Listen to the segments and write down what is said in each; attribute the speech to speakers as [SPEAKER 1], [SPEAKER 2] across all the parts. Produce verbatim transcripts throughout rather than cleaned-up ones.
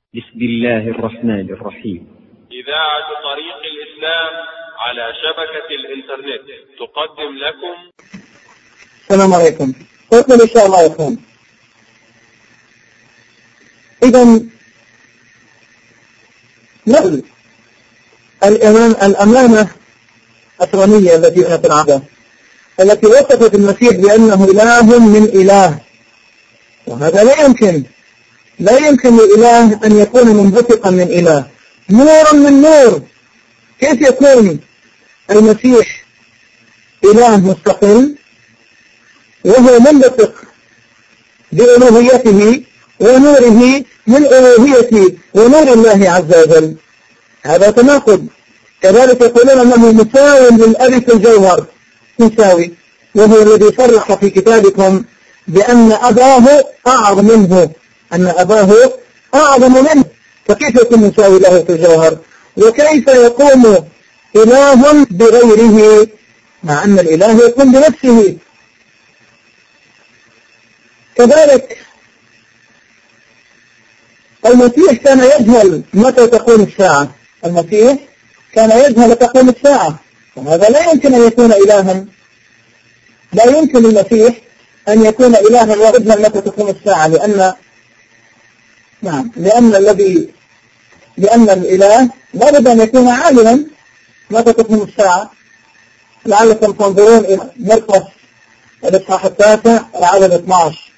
[SPEAKER 1] بسم الله الرحمن الرحيم.
[SPEAKER 2] إذاعة طريق الإسلام على شبكة الإنترنت تقدم لكم.
[SPEAKER 3] السلام عليكم. تفضل إن شاء الله يا أخوان. إذا نقل الأمانة الأسرانية التي في العادة التي وصفت المسيح بأنه إله من إله، وهذا لا يمكن لا يمكن لإله أن يكون منبثقا من إله، نورا من نور. كيف يكون المسيح إله مستقل وهو منبثق بألوهيته ونوره من ألوهية ونور الله عز وجل؟ هذا تناقض. كذلك يقولون أنه مساوي للأب في الجوهر، مساوي، وهو الذي صرح في كتابكم بأن أباه أعظم منه، أن أباه أعظم منه، فكيف يكون مساوي له في الجوهر؟ وكيف يقوم إله بغيره مع أن الإله يقوم بنفسه؟ كذلك المسيح كان يجهل متى تقوم الساعة، المسيح كان يجهل تقوم الساعة، وهذا لا يمكن أن يكون إلها، لا يمكن للمسيح أن يكون إلها ويجهل متى تقوم الساعة، لأن نعم لأن الذي لأن الإله لا بد أن يكون عالما متى تقوم الساعة. لعلكم تنظرون إلى مرقس الإصحاح التاسع العدد اثني عشر.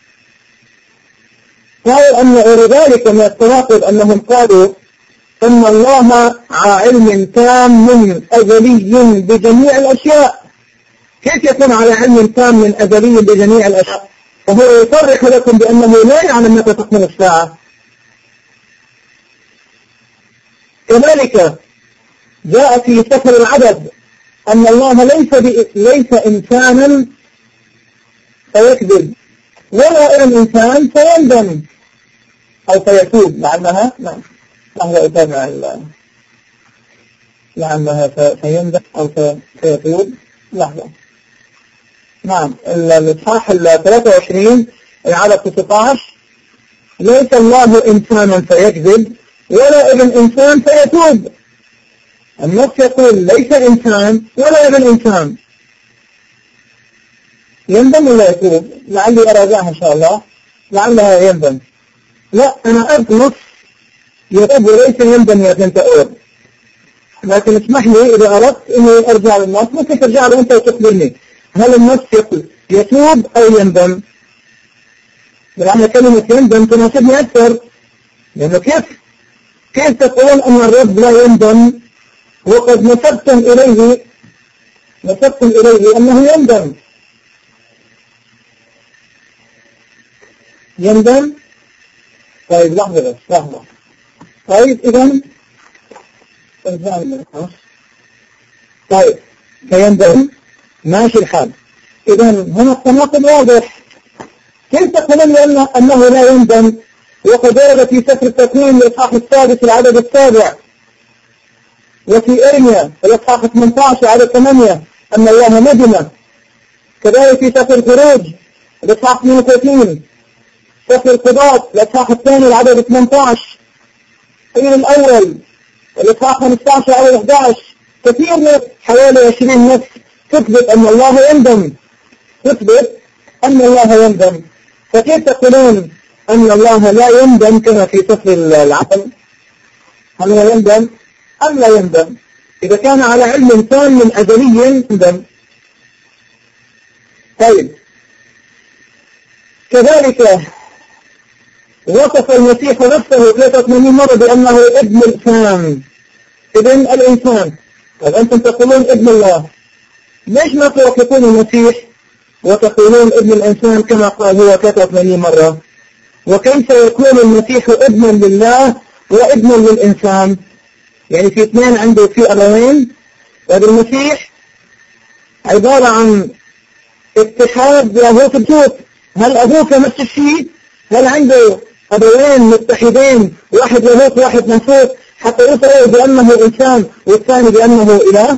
[SPEAKER 3] قالوا أن غير ذلك من التناقض أنهم قالوا أن الله على علم تام أزلي بجميع الأشياء. كيف يكون على علم تام من أزلي بجميع الأشياء وهو يصرح لكم بأنه لا يعلم متى تقوم الساعة؟ كذلك جاء في سفر العدد أن الله ليس ليس إنسانا فيكذب ولا إن إنسان فيندم أو فيتوب. لعلها نعم لعلها أتابع لعلها فيندم أو فيتوب. لحظة. نعم الإصحاح ثلاثة وعشرين العدد تسعة عشر: ليس الله إنسانا فيكذب ولا ابن إنسان فيتوب. النص يقول ليس إنسان ولا ابن إنسان، يندم ولا يتوب؟ لعلي أراجعها إن شاء الله، لعلها يندم. لا، أنا أرد نص يتوب وليس يندم يا بنت أور، لكن اسمح لي إذا أردت إني أرجع للنص ممكن ترجع له أنت وتخبرني هل النص يقول يتوب أو يندم؟ لأن كلمة يندم تناسبني أكثر، لأنه كيف كيف تقول أن الرب لا يندم وقد نسبتم إليه نسبتم إليه أنه يندم؟ يندم؟ طيب لحظة بس لحظة. طيب إذن طيب فيندم ماشي الحال. إذن هنا التناقض واضح. كيف تقولون لأنه أنه لا يندم وقد ورد في سفر التكوين الإصحاح السادس العدد السابع، وفي إرميا الإصحاح ثمانية عشر عدد ثمانية أن الله ندم. كذلك في سفر الخروج الإصحاح اثنين وثلاثين، سفر القضاء الإصحاح الثاني العدد ثمانية عشر، الإصحاح الأول الإصحاح خمسة عشر عدد أحد عشر، كثير من حوالي عشرين نص تثبت أن الله يندم، تثبت أن الله يندم. فكيف تقولون أن الله لا يندم كما في سفر العقل؟ هل هو يندم أم لا يندم؟ إذا كان على علم تام من أزلي يندم. طيب كذلك وصف المسيح نفسه ثلاثة وثمانين مرة بأنه ابن الإنسان، ابن الإنسان. طيب أنتم تقولون ابن الله، ليش ما توقفون المسيح وتقولون ابن الإنسان كما قال هو ثلاثة وثمانين مرة؟ وكيف يكون المسيح ابنا لله وابنا للإنسان؟ يعني في اثنين عنده في أبوين، هذا المسيح عبارة عن اتحاد لاهوت الجوت. هل أبوك نفس الشيء؟ هل عنده أبوين متحدين، واحد لاهوت واحد ناسوت، حتى يصير بأنه إنسان والثاني بأنه إله؟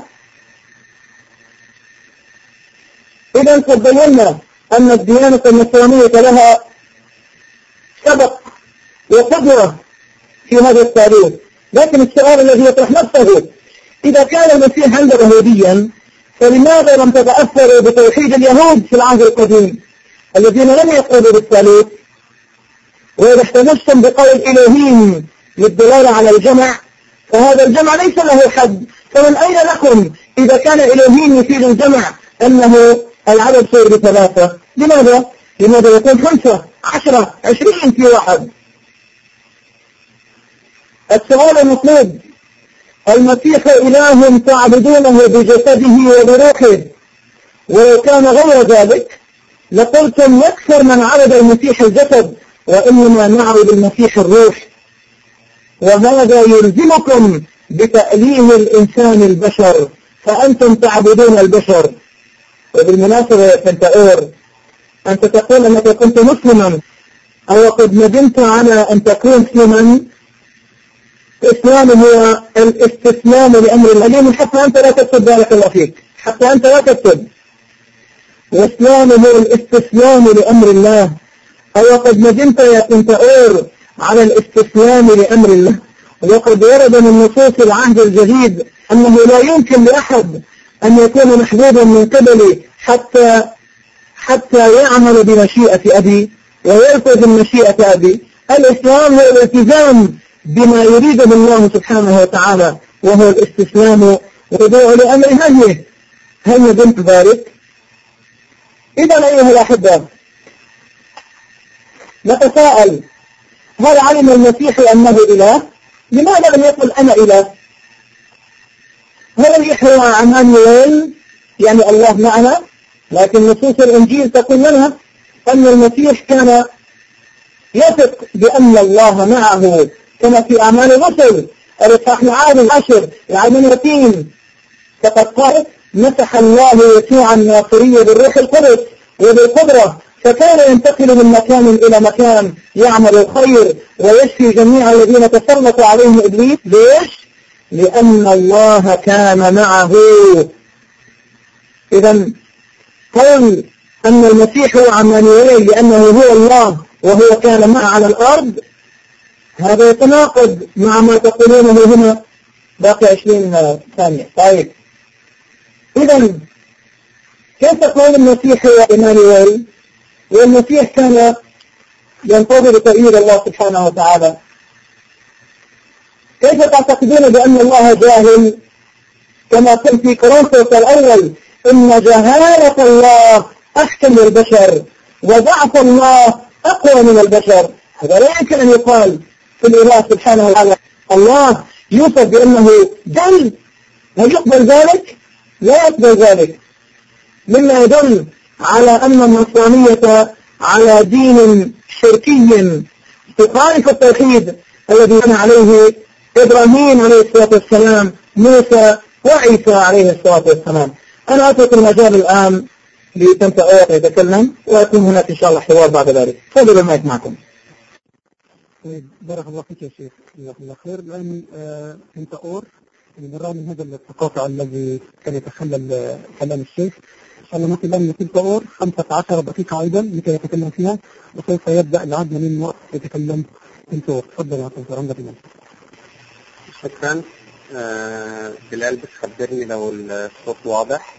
[SPEAKER 3] إذا قد بينا أن الديانة النصرانية لها سبق وقدرة في هذا الثالوث. لكن السؤال الذي يطرح نفسه، إذا كان المسيح عنده يهوديا فلماذا لم تتأثروا بتوحيد اليهود في العهد القديم الذين لم يقولوا بالثالوث؟ وإذا احتجتم بقول إلهيم للدلالة على الجمع فهذا الجمع ليس له حد، فمن أين لكم إذا كان إلهيم يفيد الجمع أنه العدد صير بثلاثة؟ لماذا؟ لماذا يكون خمسة عشرة عشرين في واحد؟ السؤال المطلوب، المسيح إله تعبدونه بجسده وبروحه، ولو كان غير ذلك لقلتم يكثر من عبد المسيح الجسد وإنما نعبد المسيح الروح. وماذا يلزمكم بتأليه الإنسان البشر فأنتم تعبدون البشر؟ وبالمناسبة يا سنتاور، أنت تقول أنك كنت مسلما أو قد ندمت على أن تكون مسلما. الإسلام هو الاستسلام لأمر الله، حتى أنت لا تكتب بارك الله فيك، حتى أنت لا تكتب. الإسلام هو الاستسلام لأمر الله. أو قد ندمت يا سنتاور على الاستسلام لأمر الله. وقد ورد من نصوص العهد الجديد أنه لا يمكن لأحد أن يكون محبوبا من قبلي حتى حتى يعمل بمشيئة أبي ويلتزم مشيئة أبي. الإسلام هو الالتزام بما يريده الله سبحانه وتعالى، وهو الاستسلام والخضوع لأمر هديه. هل ندمت ذلك؟ إذا أيها الأحبة، نتساءل، هل علم المسيح أنه إله؟ لماذا لم يقل أنا إله؟ هل يحوى عمانويل يعني الله معنا؟ لكن نصوص الإنجيل تقول لنا أن المسيح كان يثق بأن الله معه، كما في أعمال الرسل الإصحاح العاشر العدد يتين فقد قال مسح الله يسوع الناصري بالروح القدس وبالقدرة، فكان ينتقل من مكان إلى مكان يعمل الخير ويشفي جميع الذين تسلط عليهم إبليس. ليش؟ لأن الله كان معه. إذا قول أن المسيح هو عمانويل لأنه هو الله وهو كان معه على الأرض، هذا يتناقض مع ما تقولونه هنا. باقي عشرين ثانية. طيب، إذا كيف تقول المسيح هو عمانويل والمسيح كان ينتظر تأييد الله سبحانه وتعالى؟ كيف تعتقدون بأن الله جاهل كما قلت في كورنثوس الأول إن جهالة الله أحكم البشر وضعف الله أقوى من البشر؟ هذا لا يمكن أن يقال في الإله سبحانه وتعالى. الله يوصف بأنه جل، هل يقبل ذلك؟ لا يقبل ذلك، مما يدل على أن النصرانية على دين شركي يخالف التوحيد الذي كان عليه إبراهيم عليه الصلاة والسلام، موسى وعيسى عليه الصلاة والسلام. أنا أترك المجال الآن لسنتاور يتكلم ويكون هناك إن شاء الله حوار بعد ذلك. تفضل المايك معكم.
[SPEAKER 4] بارك الله فيك يا شيخ، جزاك الله خير. الآن سنتاور بالرغم من هذا التقاطع الذي كان يتخلل كلام الشيخ، إن شاء الله ممكن لم سنتاور خمسة عشر دقيقة أيضا لكي يتكلم فيها، وسوف يبدأ العدد من وقت يتكلم سنتاور. تفضل يا سنتاور عندك المايك.
[SPEAKER 5] شكرا. آه بلال، بس خبرني لو الصوت واضح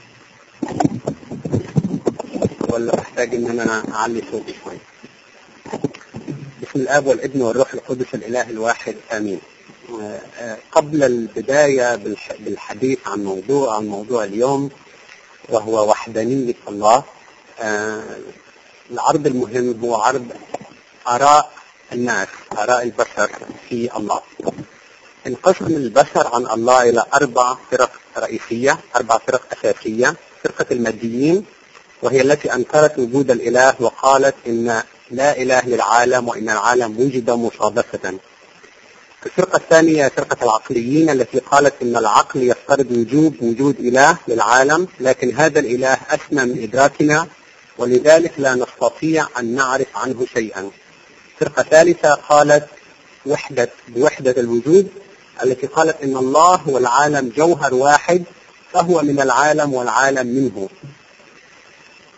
[SPEAKER 5] ولا أحتاج إن أنا أعلي صوتي شوي. بسم الآب والابن والروح القدس الإله الواحد آمين. آه آه قبل البداية بالحديث عن موضوع عن موضوع اليوم وهو وحدانية الله، آه العرض المهم هو عرض آراء الناس، آراء البشر في الله. انقسم البشر عن الله إلى أربع فرق رئيسية، أربع فرق أساسية. فرقة الماديين، وهي التي أنكرت وجود الإله وقالت إن لا إله للعالم وإن العالم وجد مصادفة. الفرقة الثانية فرقة العقليين، التي قالت إن العقل يفترض وجوب وجود إله للعالم، لكن هذا الإله أسمى من إدراكنا ولذلك لا نستطيع أن نعرف عنه شيئا. فرقة ثالثة قالت وحدة بوحدة الوجود، التي قالت إن الله والعالم جوهر واحد، فهو من العالم والعالم منه.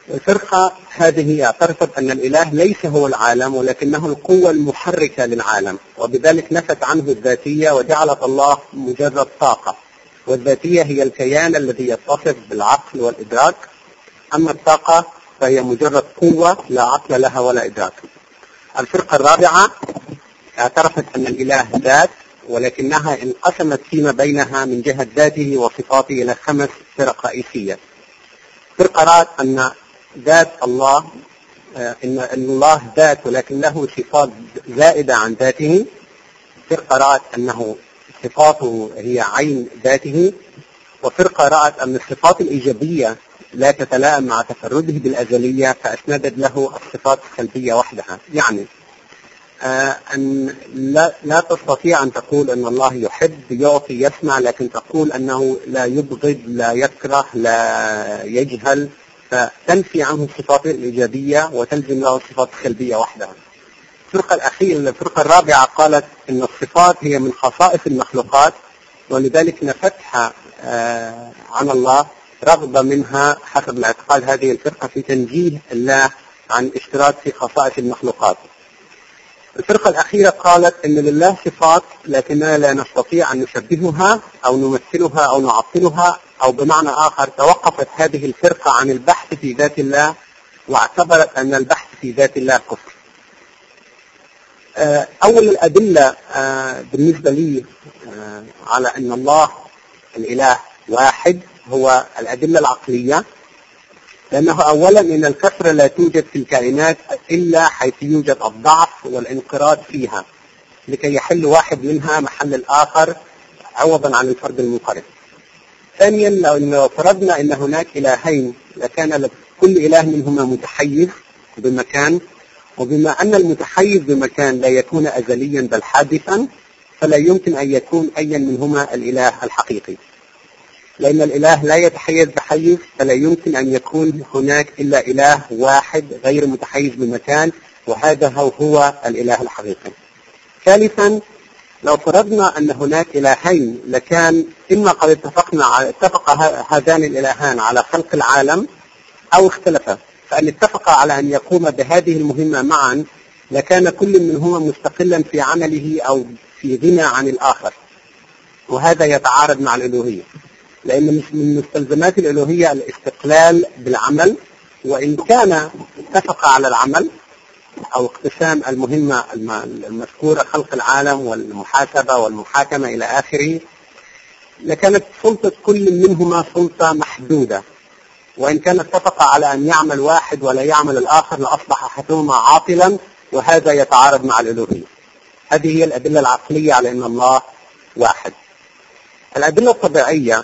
[SPEAKER 5] الفرقة هذه اعترفت أن الإله ليس هو العالم ولكنه القوة المحركة للعالم، وبذلك نفت عنه الذاتية وجعلت الله مجرد طاقة، والذاتية هي الكيان الذي يتصف بالعقل والإدراك، أما الطاقة فهي مجرد قوة لا عقل لها ولا إدراك. الفرقة الرابعة اعترفت أن الإله ذات، ولكنها انقسمت فيما بينها من جهة ذاته وصفاته إلى خمس فرق رئيسية. فرقة رأت أن ذات الله إن الله ذات ولكن له صفات زائدة عن ذاته. فرقة رأت أنه صفاته هي عين ذاته. وفرقة رأت أن الصفات الإيجابية لا تتلائم مع تفرده بالأزلية فأسندت له الصفات السلبية وحدها. يعني آه أن لا, لا تستطيع أن تقول أن الله يحب يعطي يسمع، لكن تقول أنه لا يبغض لا يكره لا يجهل، فتنفي عنه الصفات الإيجابية وتلزم له الصفات السلبية وحدها. الفرقة الأخيرة الفرقة الرابعة قالت أن الصفات هي من خصائص المخلوقات، ولذلك نفتها آه عن الله رغبة منها حسب الاعتقاد هذه الفرقة في تنزيه الله عن اشتراك في خصائص المخلوقات. الفرقة الأخيرة قالت أن لله صفات لكننا لا نستطيع أن نشبهها أو نمثلها أو نعطلها، أو بمعنى آخر توقفت هذه الفرقة عن البحث في ذات الله واعتبرت أن البحث في ذات الله كفر. أول الأدلة بالنسبة لي على أن الله الإله واحد هو الأدلة العقلية، لأنه أولا إن الكثرة لا توجد في الكائنات إلا حيث يوجد الضعف والانقراض فيها لكي يحل واحد منها محل الآخر عوضا عن الفرد المنقرض. ثانيا لو فرضنا أن هناك إلهين لكان كل إله منهما متحيز بمكان، وبما أن المتحيز بمكان لا يكون أزليا بل حادثا فلا يمكن أن يكون أي منهما الإله الحقيقي، لأن الإله لا يتحيز بحيز فلا يمكن أن يكون هناك إلا إله واحد غير متحيز بمكان، وهذا هو الإله الحقيقي. ثالثا لو فرضنا أن هناك إلهين لكان إما قد اتفقنا على اتفق هذان الإلهان على خلق العالم أو اختلفا، فأن اتفق على أن يقوم بهذه المهمة معا لكان كل منهما مستقلا في عمله أو في غنى عن الآخر، وهذا يتعارض مع الألوهية، لأن من مستلزمات الألوهية الاستقلال بالعمل، وإن كان اتفق على العمل أو اقتسام المهمة المذكورة خلق العالم والمحاسبة والمحاكمة إلى آخره، لكانت سلطة كل منهما سلطة محدودة، وإن كان اتفق على أن يعمل واحد ولا يعمل الآخر لأصبح أحدهما عاطلا، وهذا يتعارض مع الألوهية. هذه هي الأدلة العقلية على أن الله واحد. الأدلة الطبيعية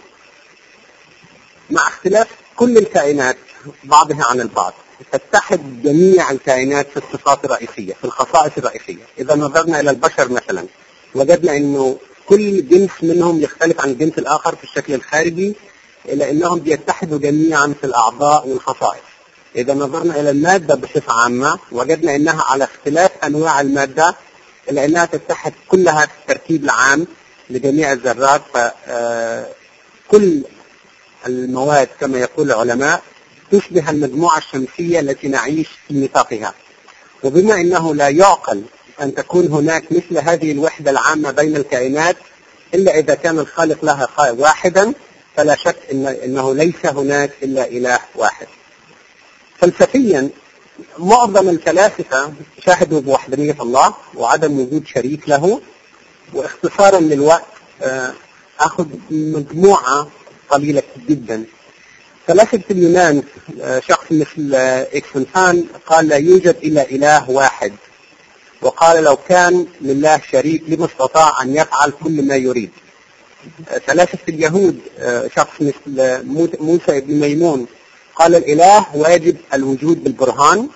[SPEAKER 5] مع اختلاف كل الكائنات بعضها عن البعض تتحد جميع الكائنات في الصفات الرئيسية في الخصائص الرئيسية. إذا نظرنا إلى البشر مثلا وجدنا أنه كل جنس منهم يختلف عن الجنس الآخر في الشكل الخارجي، إلا أنهم بيتحدوا جميعا في الأعضاء والخصائص. إذا نظرنا إلى المادة بصفة عامة وجدنا أنها على اختلاف أنواع المادة إلا أنها تتحد كلها في التركيب العام لجميع الذرات. فكل المواد كما يقول العلماء تشبه المجموعة الشمسية التي نعيش في نطاقها، وبما أنه لا يعقل أن تكون هناك مثل هذه الوحدة العامة بين الكائنات إلا إذا كان الخالق لها واحدا، فلا شك إن إنه ليس هناك إلا إله واحد. فلسفيا معظم الفلاسفة شاهدوا بوحدانية الله وعدم وجود شريك له. واختصارا للوقت أخذ مجموعة قليلة جدا. فلاسفة اليونان شخص مثل إكسنفان قال لا يوجد إلا إله واحد، وقال لو كان لله شريك لما استطاع أن يفعل كل ما يريد. فلاسفة اليهود شخص مثل موسى بن ميمون قال الإله واجب الوجود بالبرهان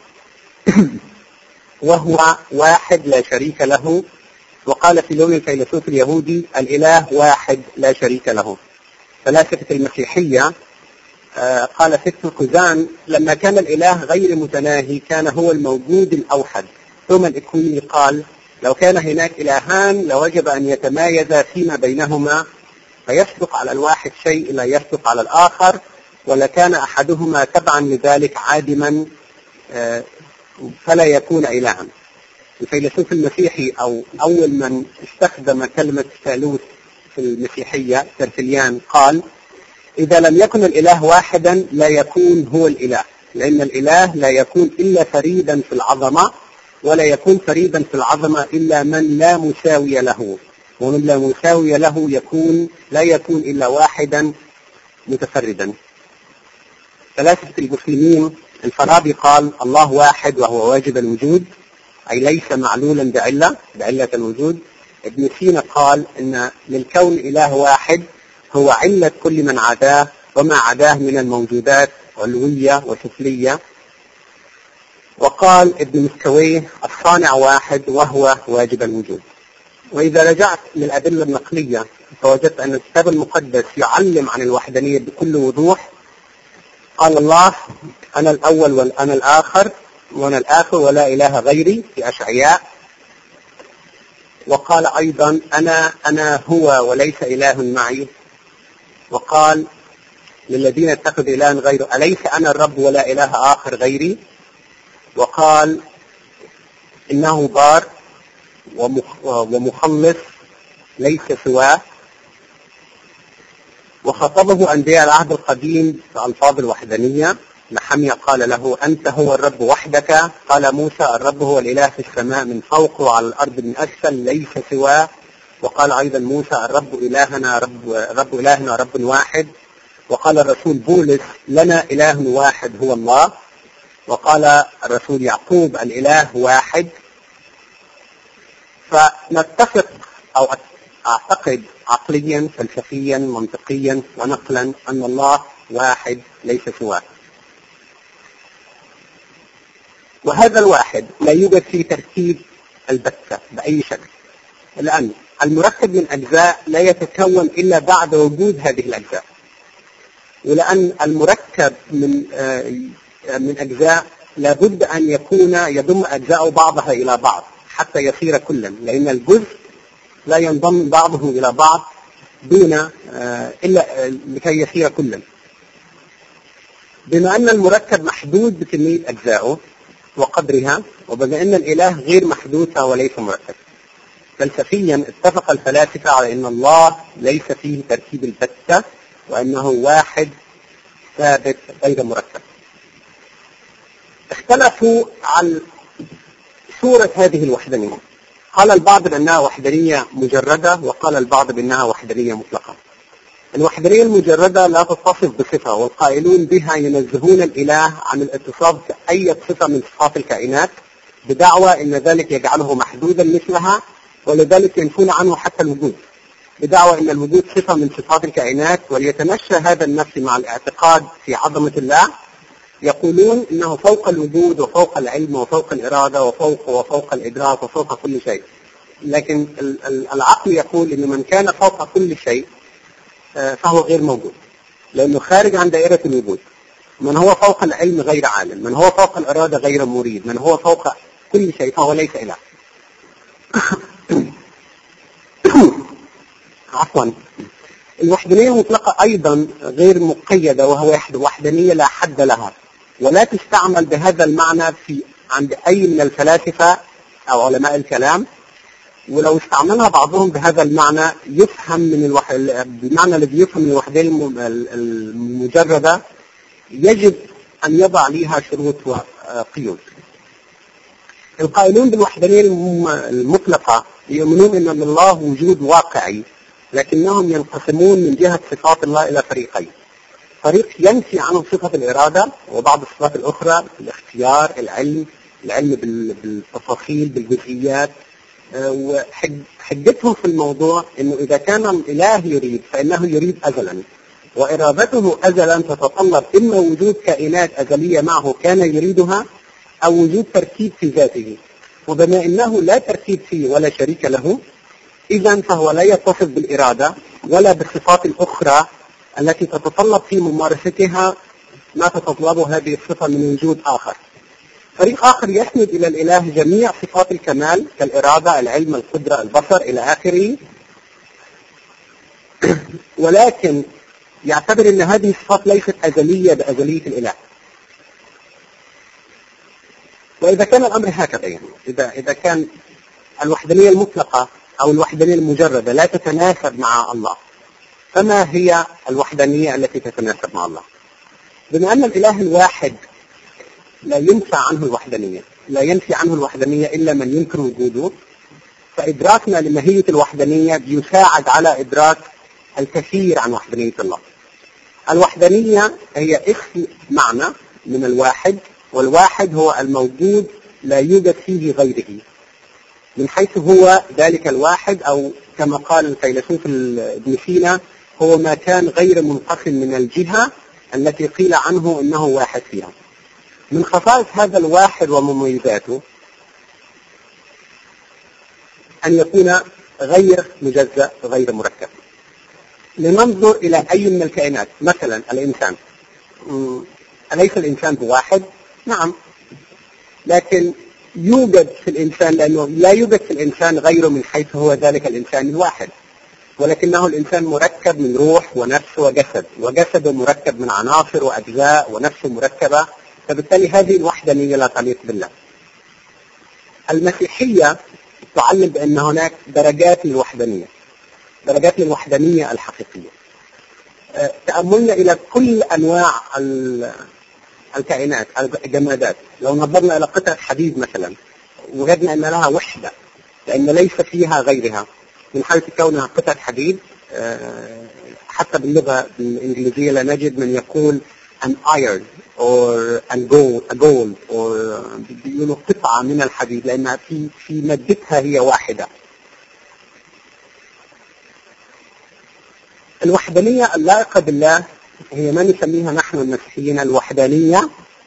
[SPEAKER 5] وهو واحد لا شريك له. وقال فيلون الفيلسوف اليهودي الإله واحد لا شريك له. فلاسفة المسيحية قال فيكتور كوزان لما كان الإله غير متناهي كان هو الموجود الأوحد. ثم الإكويني قال لو كان هناك إلهان لوجب أن يتمايزا فيما بينهما، فيسبق على الواحد شيء لا يسبق على الآخر، ولكان أحدهما تبعا لذلك عادما فلا يكون إلها. الفيلسوف المسيحي أو أول من استخدم كلمة ثالوث في المسيحية ترتليان قال: إذا لم يكن الإله واحدا لا يكون هو الإله، لأن الإله لا يكون إلا فريدا في العظمة، ولا يكون فريدا في العظمة إلا من لا مساوي له، ومن لا مساوي له يكون لا يكون إلا واحدا متفردا. فلاسفة المسلمين الفارابي قال: الله واحد وهو واجب الوجود، أي ليس معلولا بعلة بعلة الوجود. ابن سينا قال إن للكون إله واحد هو علة كل من عداه، وما عداه من الموجودات علوية وسفلية. وقال ابن مسكويه: الصانع واحد وهو واجب الوجود. وإذا رجعت للأدلة النقلية فوجدت أن الكتاب المقدس يعلم عن الوحدانية بكل وضوح. قال الله: أنا الأول وأنا الآخر وأنا الآخر ولا إله غيري في أشعياء. وقال أيضا: أنا أنا هو وليس إله معي. وقال للذين اتخذوا إلها غيره: أليس أنا الرب ولا إله آخر غيري. وقال: إنه بار ومخلص ليس سواه. وخطبه أنبياء العهد القديم بألفاظ الوحدانية. نحميا قال له: أنت هو الرب وحدك. قال موسى: الرب هو الإله في السماء من فوق وعلى الأرض من أسفل ليس سواه. وقال أيضا موسى: الرب إلهنا رب, رب إلهنا رب واحد. وقال الرسول بولس: لنا إله واحد هو الله. وقال الرسول يعقوب: الإله واحد. فنتفق أو أعتقد عقليا فلسفيا منطقيا ونقلا أن الله واحد ليس سواه. وهذا الواحد لا يوجد فيه تركيب البتة بأي شكل، لأن المركب من أجزاء لا يتكون إلا بعد وجود هذه الأجزاء، ولأن المركب من من أجزاء لابد أن يكون يضم أجزاء بعضها إلى بعض حتى يصير كلا، لأن الجزء لا ينضم بعضه إلى بعض دون إلا لكي يصير كلا. بما أن المركب محدود بكمية أجزائه وقدرها، وبما أن الإله غير محدود وليس مركب، فلسفيا اتفق الفلاسفة على أن الله ليس فيه تركيب البتة، وأنه واحد ثابت غير مركب. اختلفوا عن صورة هذه الوحدانية. قال البعض بأنها وحدانية مجردة، وقال البعض بأنها وحدانية مطلقة. الوحدانية المجردة لا تتصف بصفة، والقائلون بها ينزهون الإله عن الاتصاف بأي صفة من صفات الكائنات بدعوى أن ذلك يجعله محدودا مثلها، ولذلك ينفون عنه حتى الوجود بدعوى أن الوجود صفة من صفات الكائنات. وليتمشى هذا النفس مع الاعتقاد في عظمة الله. يقولون إنه فوق الوجود وفوق العلم وفوق الإرادة وفوق وفوق الإدراك وفوق كل شيء، لكن العقل يقول إن من كان فوق كل شيء فهو غير موجود، لأنه خارج عن دائرة الوجود. من هو فوق العلم غير عالم، من هو فوق الإرادة غير مريد، من هو فوق كل شيء فهو ليس إله. عفوا. الوحدانية المطلقة أيضا غير مقيدة، وهو وحدانية لا حد لها، ولا تستعمل بهذا المعنى في عند أي من الفلاسفة أو علماء الكلام. ولو استعملها بعضهم بهذا المعنى يفهم من الوح... بالمعنى الذي يفهم من الوحدانية المجردة يجب أن يضع لها شروط وقيود. القائلون بالوحدانية المطلقة يؤمنون أن الله وجود واقعي، لكنهم ينقسمون من جهة صفات الله إلى فريقين: فريق ينفي عنه صفة الإرادة وبعض الصفات الأخرى، الاختيار، العلم، العلم بالتفاصيل بالجزئيات. وحجتهم في الموضوع أنه إذا كان الإله يريد فإنه يريد أزلا، وإرادته أزلا تتطلب إما وجود كائنات أزلية معه كان يريدها، أو وجود تركيب في ذاته. وبما أنه لا تركيب فيه ولا شريك له، إذن فهو لا يتصف بالإرادة ولا بالصفات الأخرى التي تتطلب في ممارستها ما تتطلبه هذه الصفة من وجود آخر. فريق آخر يسند إلى الإله جميع صفات الكمال كالإرادة، العلم، القدرة، البصر إلى آخره، ولكن يعتبر أن هذه الصفات ليست أزلية بأزلية الإله. وإذا كان الأمر هكذا، يعني إذا إذا كان الوحدانية المطلقة أو الوحدانية المجردة لا تتناسب مع الله، فما هي الوحدانية التي تتناسب مع الله؟ بما أن الإله الواحد لا ينفع عنه الوحدانية، لا ينفي عنه الوحدانية إلا من ينكر وجوده، فإدراكنا لماهية الوحدانية بيساعد على إدراك الكثير عن وحدانية الله. الوحدانية هي إخفاء معنى من الواحد، والواحد هو الموجود لا يوجد فيه غيره، من حيث هو ذلك الواحد، أو كما قال الفيلسوف ابن سينا هو ما كان غير منقسم من الجهة التي قيل عنه إنه واحد فيها. من خصائص هذا الواحد ومميزاته أن يكون غير مجزأ غير مركب. لننظر إلى أي من الكائنات، مثلا الإنسان، أليس الإنسان بواحد؟ نعم، لكن يوجد في الإنسان، لأنه لا يوجد في الإنسان غيره من حيث هو ذلك الإنسان الواحد، ولكنه الإنسان مركب من روح ونفس وجسد، وجسده مركب من عناصر وأجزاء، ونفسه مركبة، فبالتالي هذه الوحدانية لا تليق بالله. المسيحية تعلم بأن هناك درجات للوحدانية، درجات للوحدانية الحقيقية. تأملنا إلى كل أنواع الكائنات، الجمادات، لو نظرنا إلى قطعة حديد مثلا وجدنا أن لها وحدة لأن ليس فيها غيرها، من حيث كونها قطعة حديد. حتى باللغة الإنجليزية لا نجد من يقول an iron or an gold, a gold or بيقولوا قطعة من الحديد، لأنها في في مادتها هي واحدة. الوحدانية اللائقة بالله هي ما نسميها نحن المسيحيين الوحدانية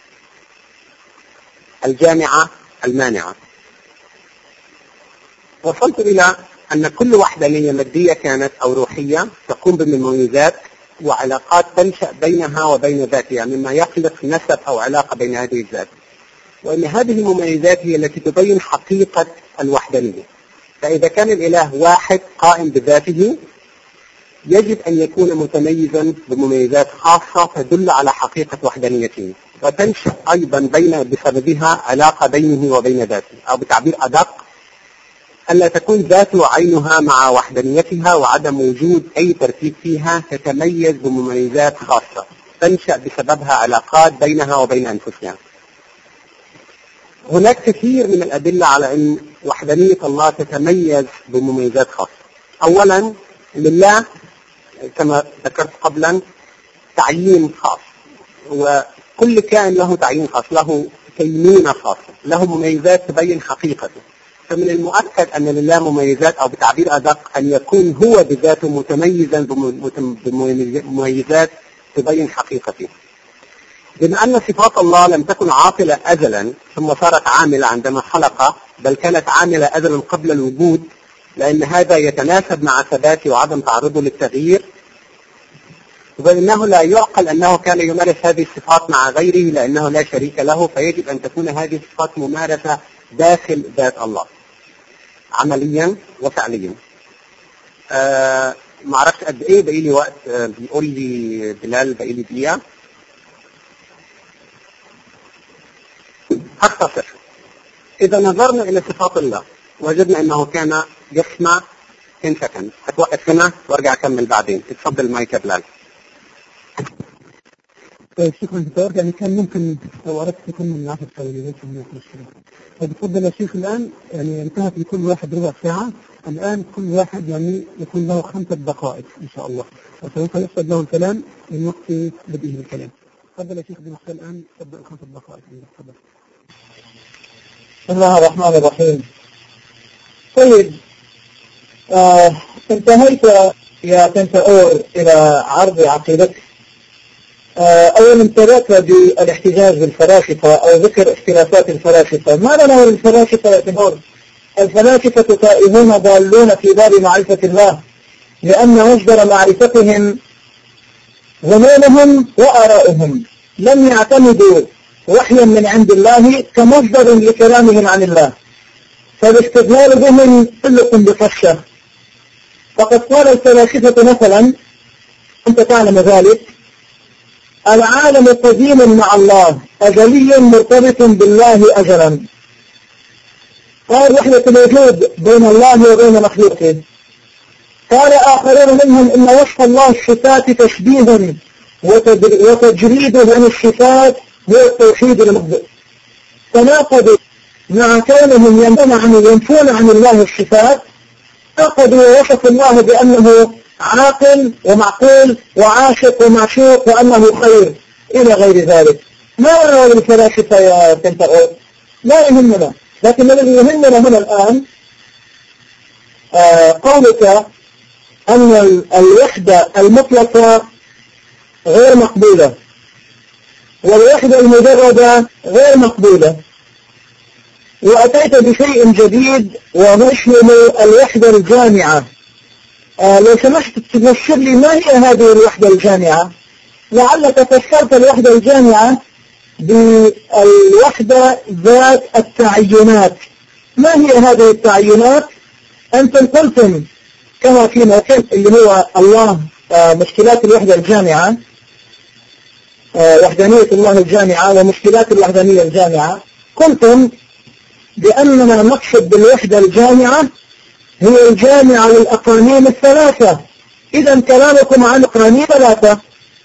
[SPEAKER 5] الجامعة المانعة. وصلت إلى أن كل وحدانية مادية كانت أو روحية تقوم بمميزات وعلاقات تنشأ بينها وبين ذاتها، مما يخلق نسب أو علاقة بين هذه الذات، وأن هذه المميزات هي التي تبين حقيقة الوحدانية. فإذا كان الإله واحد قائم بذاته، يجب أن يكون متميزا بمميزات خاصة تدل على حقيقة وحدانيته، وتنشأ أيضا بين بسببها علاقة بينه وبين ذاته، أو بتعبير أدق ألا تكون ذاته عينها مع وحدانيتها، وعدم وجود أي ترتيب فيها تتميز بمميزات خاصة تنشأ بسببها علاقات بينها وبين أنفسها. هناك كثير من الأدلة على أن وحدانية الله تتميز بمميزات خاصة. أولا، لله كما ذكرت قبلا تعيين خاص، وكل كائن له تعيين خاص، له كينونة خاصة، له مميزات تبين حقيقته. فمن المؤكد أن لله مميزات، أو بتعبير أدق أن يكون هو بذاته متميزا بمميزات تبين حقيقته. بما أن صفات الله لم تكن عاطلة أزلا ثم صارت عاملة عندما خلق، بل كانت عاملة أزلا قبل الوجود، لأن هذا يتناسب مع ثباته وعدم تعرضه للتغيير، وإنه لا يعقل أنه كان يمارس هذه الصفات مع غيره لأنه لا شريك له، فيجب أن تكون هذه الصفات ممارسة داخل ذات الله عمليا وفعليا. آه ما عرفت قد إيه بقي لي وقت. آه بيقول لي بلال بقي لي دقيقة. هختصر. إذا نظرنا إلى صفات الله وجدنا أنه كان يسمع ten seconds. هتوقف هنا وارجع أكمل بعدين. اتفضل مايك يا بلال.
[SPEAKER 4] طيب شكرا دكتور. يعني كان ممكن لو أردت تكون من عشر ثواني ليس هناك مشكلة. فبتفضل يا شيخ الآن يعني انتهت لكل واحد ربع ساعة، الآن كل واحد يعني يكون له خمسة دقائق إن شاء الله، وسوف يفقد له الكلام من وقت بديه الكلام. تفضل يا شيخ بمختار الآن تبدأ خمسة دقائق. تفضل.
[SPEAKER 3] بسم الله الرحمن الرحيم. طيب آه، انتهيت يا تنتأور إلى عرض عقيدتك. آه، أولا ابتدأت بالاحتجاج بالفلاسفة أو ذكر اختلافات الفلاسفة. ما لنا للفلاسفة يا تنتأور؟ الفلاسفة تائهون ضالون في باب معرفة الله، لأن مصدر معرفتهم ظنونهم وآراؤهم، لم يعتمدوا وحيا من عند الله كمصدر لكلامهم عن الله، فالاستدلال بهم علق بفشة. فقد قال الفلاسفة مثلا أنت تعلم ذلك. العالم قديم مع الله، أزلي مرتبط بالله أجلا. قال وحدة الوجود بين الله وبين مخلوقه. قال آخرون منهم إن وصف الله الصفات تشبيها وتجريده عن الصفات هو التوحيد المبدئ. تناقضوا مع كونهم ينفون عن ينفون عن الله الصفات، تناقضوا ووصف الله بأنه عاقل ومعقول وعاشق ومعشوق وأنه خير إلى غير ذلك. ما هو الفلاسفة يا بنتاغور؟ لا يهمنا، لكن الذي يهمنا هنا الآن آه قولك أن الوحدة المطلقة غير مقبولة والوحدة المجردة غير مقبولة، وأتيت بشيء جديد ومشمل الوحدة الجامعة. آه لو سمحت تفسر لي ما هي هذه الوحدة الجامعة؟ لعلك فسرت الوحدة الجامعة بالوحدة ذات التعينات. ما هي هذه التعينات؟ أنتم قلتم كما في موقف اللي هو الله آه مشكلات الوحدة الجامعة، آه وحدانية الله الجامعة ومشكلات الوحدانية الجامعة، قلتم بأننا نقصد بالوحدة الجامعة هي الجامعة للأقانيم الثلاثة. إذا كلامكم عن أقانيم ثلاثة،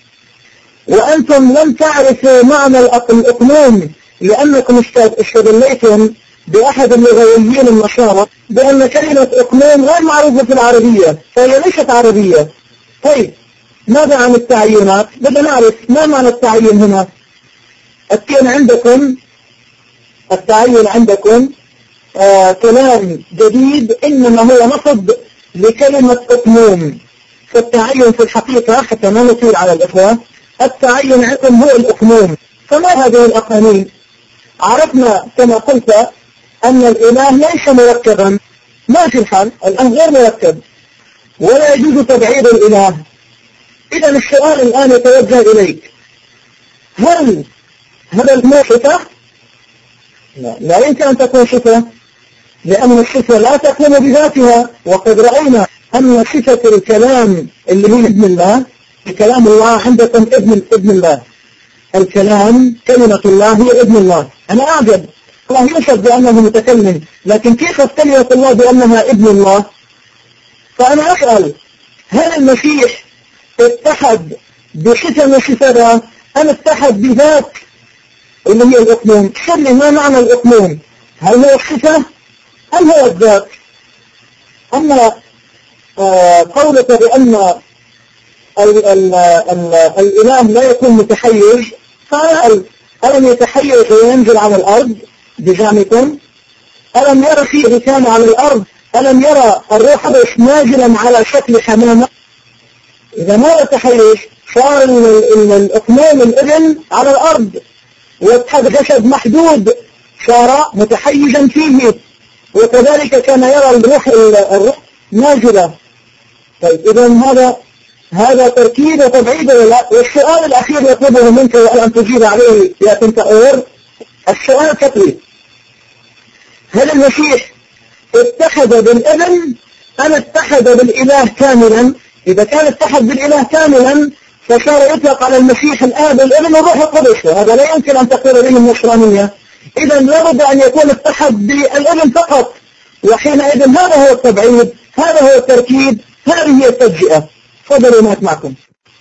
[SPEAKER 3] وأنتم لم تعرفوا معنى الأقنوم لأنكم استدليتم بأحد اللغويين المشارق بأن كلمة أقنوم غير معروفة في العربية فهي ليست عربية. طيب ماذا عن التعيينات؟ بدنا نعرف ما معنى التعيين هنا. التعيين عندكم التعيين عندكم آه كلام جديد إنما هو نصب لكلمة أقنوم. فالتعين في الحقيقة حتى ما نطيل على الإخوة، التعين عندكم هو الأقنوم. فما هذه الأقانيم؟ عرفنا كما قلت أن الإله ليس مركبا، ما في الحال الآن غير مركب ولا يجوز تبعيد الإله. إذا السؤال الآن يتوجه إليك، هل هذا الأمر صفة؟ لا, لا يمكن أن تكون صفة، لأن الصفة لا تكون بذاتها. وقد رأينا أن صفة الكلام اللي هي ابن الله، كلام الله عندكم ابن ابن الله، الكلام كلمة الله هي ابن الله. أنا أعجب، الله يشهد بأنه متكلم، لكن كيف كلمة الله بأنها ابن الله؟ فأنا أسأل، هل المسيح اتحد بصفة من صفاتها أم اتحد بذات اللي هي الأقنوم؟ شرني ما معنى الأقنوم؟ هل هو الصفة أم هو الذات؟ أما آه قولك بأن ال ال ال الإله لا يكون متحيز، فأسأل، ألم يتحيز وينزل على الأرض بزعمكم؟ ألم يرى فيه كان على الأرض؟ ألم يرى الروح القدس نازلا على شكل حمامة؟ إذا ما يتحيز صار الأقنوم الابن على الأرض، واتحد جسد محدود صار متحيزا فيه، وكذلك كان يرى الروح الروح نازلة. طيب إذا هذا هذا تركيب وتبعيد ولا؟ والسؤال الأخير يطلبه منك وأن تجيب عليه يا بنتاغور، السؤال كتبي، هل المسيح اتحد بالابن أم اتحد بالإله كاملا؟ إذا كان اتحد بالإله كاملا فصار يطلق على المسيح الآب والابن والروح القدس، وهذا لا يمكن أن تقول به النصرانية. إذا لابد أن يكون اتحد بالابن فقط، وحينئذ هذا هو التبعيد، هذا هو التركيب، هذه هي التجزئة. تفضلوا معك معكم.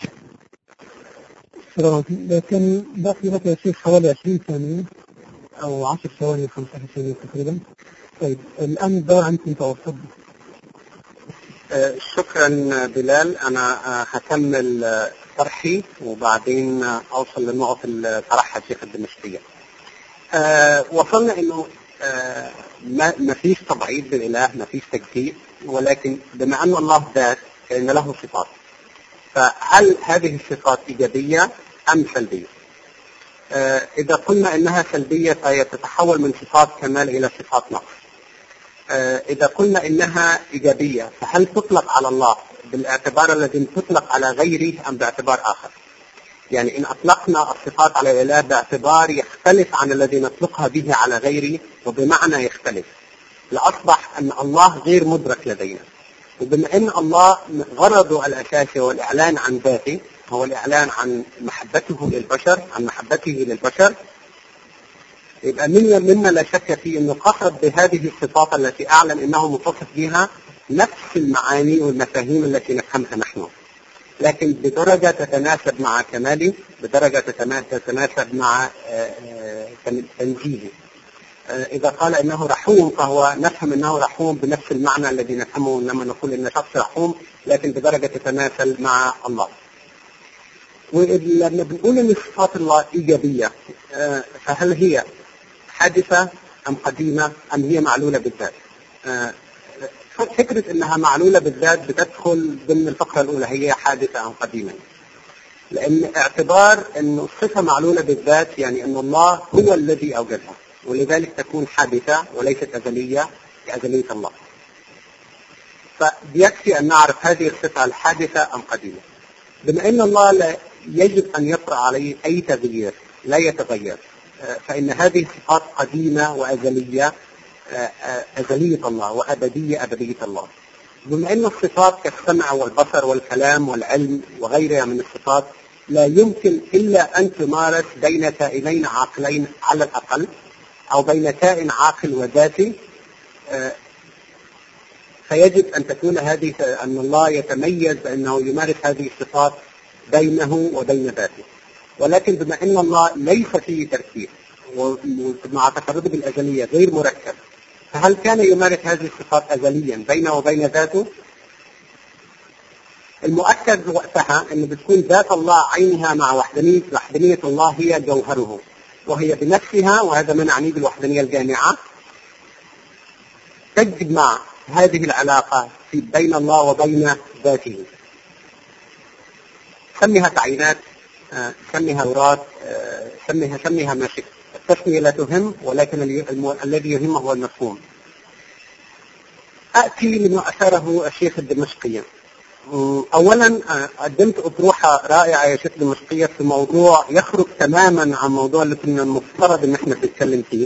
[SPEAKER 4] لكن باقي لك يا شيخ حوالي عشرين ثانية أو عشر ثواني خمسة عشر ثانية تقريبا. طيب الآن الدور عندكم توصل.
[SPEAKER 5] آه شكرا بلال. أنا آه هكمل آه طرحي وبعدين آه أوصل للنقط اللي طرحها الشيخ الدمشقية. آه وصلنا إنه آه ما ما فيش تبعيد بالإله، ما فيش تجزيء، ولكن بما أن الله ذات فإن له صفات، فهل هذه الصفات إيجابية أم سلبية؟ آه إذا قلنا إنها سلبية فهي تتحول من صفات كمال إلى صفات نقص. آه إذا قلنا إنها إيجابية فهل تطلق على الله بالاعتبار الذي تطلق على غيره أم باعتبار آخر؟ يعني إن أطلقنا الصفات على الإله باعتبار يختلف عن الذي نطلقها به على غيره وبمعنى يختلف، لأصبح أن الله غير مدرك لدينا. وبما أن الله غرضه الأساسي هو الإعلان عن ذاته، هو الإعلان عن محبته للبشر، عن محبته للبشر، يبقى منا منا لا شك في أنه قصد بهذه الصفات التي أعلن أنه متصف بها نفس المعاني والمفاهيم التي نفهمها نحن، لكن بدرجة تتناسب مع كماله، بدرجة تتناسب مع تنزيهه. إذا قال إنه رحوم فهو نفهم أنه رحوم بنفس المعنى الذي نفهمه لما نقول إن شخص رحوم، لكن بدرجة تتناسل مع الله. ولما بنقول إن صفات الله إيجابية، فهل هي حادثة أم قديمة أم هي معلولة بالذات؟ فكرة إنها معلولة بالذات بتدخل ضمن الفقرة الأولى، هي حادثة أم قديمة، لأن اعتبار أن الصفة معلولة بالذات يعني أن الله هو الذي أوجدها، ولذلك تكون حادثة وليست أزلية كأزلية الله. فبيكفي أن نعرف هذه الصفة الحادثة أم قديمة. بما أن الله لا يجب أن يطرأ عليه أي تغيير، لا يتغير، فإن هذه الصفات قديمة وأزلية، أزلية الله وأبدية أبدية الله. بما أن الصفات كالسمع والبصر والكلام والعلم وغيرها من الصفات لا يمكن إلا أن تمارس بين كائنين عاقلين على الأقل، أو بين كائن عاقل وذاتي، فيجب أن تكون هذه أن الله يتميز بأنه يمارس هذه الصفات بينه وبين ذاته. ولكن بما أن الله ليس فيه تركيب ومع تفرده بالأزلية غير مركب، فهل كان يمارس هذه الصفات أزليا بينه وبين ذاته؟ المؤكد وقتها أن بتكون ذات الله عينها مع وحدانية، وحدانية الله هي جوهره، وهي بنفسها، وهذا ما نعنيه بالوحدانية الجامعة، تجمع هذه العلاقة في بين الله وبين ذاته. سميها تعيينات، سميها وراث، سميها سميها ما شئت، التسمية لا تهم، ولكن الذي يهم هو المفهوم. أأتي لما أثاره الشيخ الدمشقي. أولا قدمت أطروحة رائعة يا شيخ الدمشقية في موضوع يخرج تماما عن موضوع اللي كنا المفترض إن احنا نتكلم فيه.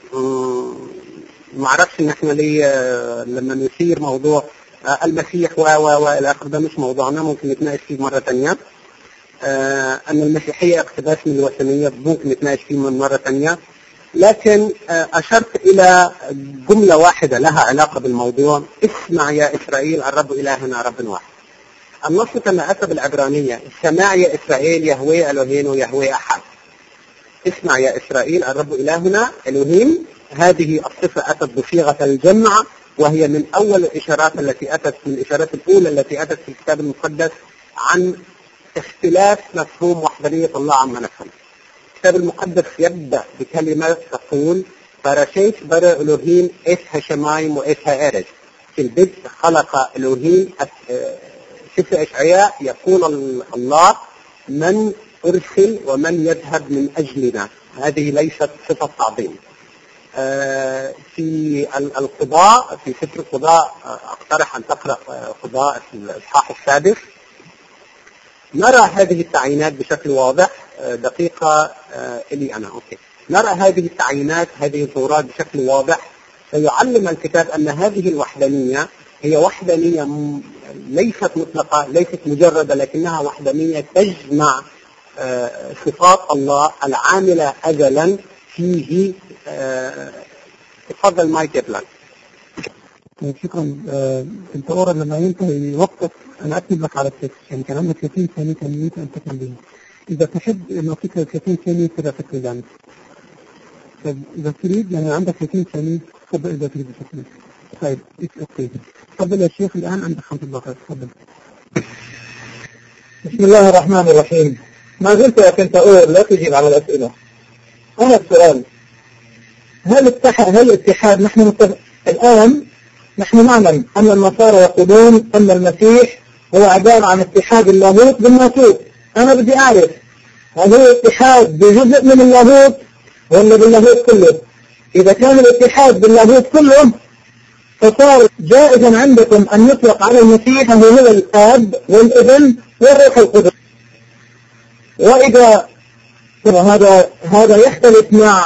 [SPEAKER 5] ما أعرفش إن احنا ليه لما نثير موضوع المسيح و و والى آخره، ده مش موضوعنا، ممكن نتناقش فيه مرة ثانية. أن المسيحية اقتباس من الوثنية ممكن نتناقش فيه من مرة ثانية، لكن أشرت إلى جملة واحدة لها علاقة بالموضوع: اسمع يا إسرائيل الرب إلهنا رب واحد. النص كما أتى بالعبرانية: اسمع يا إسرائيل يهوه إلهين ويهوه أحد. اسمع يا إسرائيل الرب إلهنا إلهين، هذه الصفة أتت بصيغة الجمع، وهي من أول الإشارات التي أتت، من الإشارات الأولى التي أتت في الكتاب المقدس عن اختلاف مفهوم وحدانية الله عما نفهم. الكتاب المقدس يبدأ بكلمة تقول: فرشيت برا إلهين إث هشمايم وإث هارج. في البدء خلق إلهين. سفر إشعياء يقول الله: من أرسل ومن يذهب من أجلنا. هذه ليست صفة تعظيم. في القضاء، في سفر القضاء، أقترح أن تقرأ قضاء في الإصحاح السادس، نرى هذه التعيينات بشكل واضح. دقيقة إلي أنا أوكي. نرى هذه التعيينات، هذه الظهورات بشكل واضح، فيعلم الكتاب أن هذه الوحدانية هي وحدانية ليست مطلقة، ليست مجردة، لكنها وحدانية تجمع صفات الله العاملة أجلا فيه. تفضل مايك يا بلان.
[SPEAKER 4] شكرا. انت أورا لما ينتهي وقتك أنا أكتب لك على التكست، يعني كان عندك ثلاثين ثانية ثانية أن تكمل. إذا تحب إنه فيك ثلاثين ثانية كذا فكر يعني. إذا تريد يعني عندك ثلاثين ثانية تفضل. إذا تريد فكر. طيب أوكي. تفضل يا شيخ، الآن عندك خمس دقائق. تفضل.
[SPEAKER 3] بسم الله الرحمن الرحيم. ما زلت يا كنت أقول لا تجيب على الأسئلة. أنا السؤال: هل اتحاد هل اتحاد نحن متفق الآن؟ نحن نعلم أن النصارى يقولون أن المسيح هو عبارة عن اتحاد اللاهوت بالناسوت. أنا بدي أعرف هل هو اتحاد بجزء من اللاهوت ولا باللاهوت كله؟ إذا كان الاتحاد باللاهوت كله فصار جائزا عندكم أن يطلق على المسيح هو هو الآب والابن والروح القدس. وإذا هذا هذا يختلف مع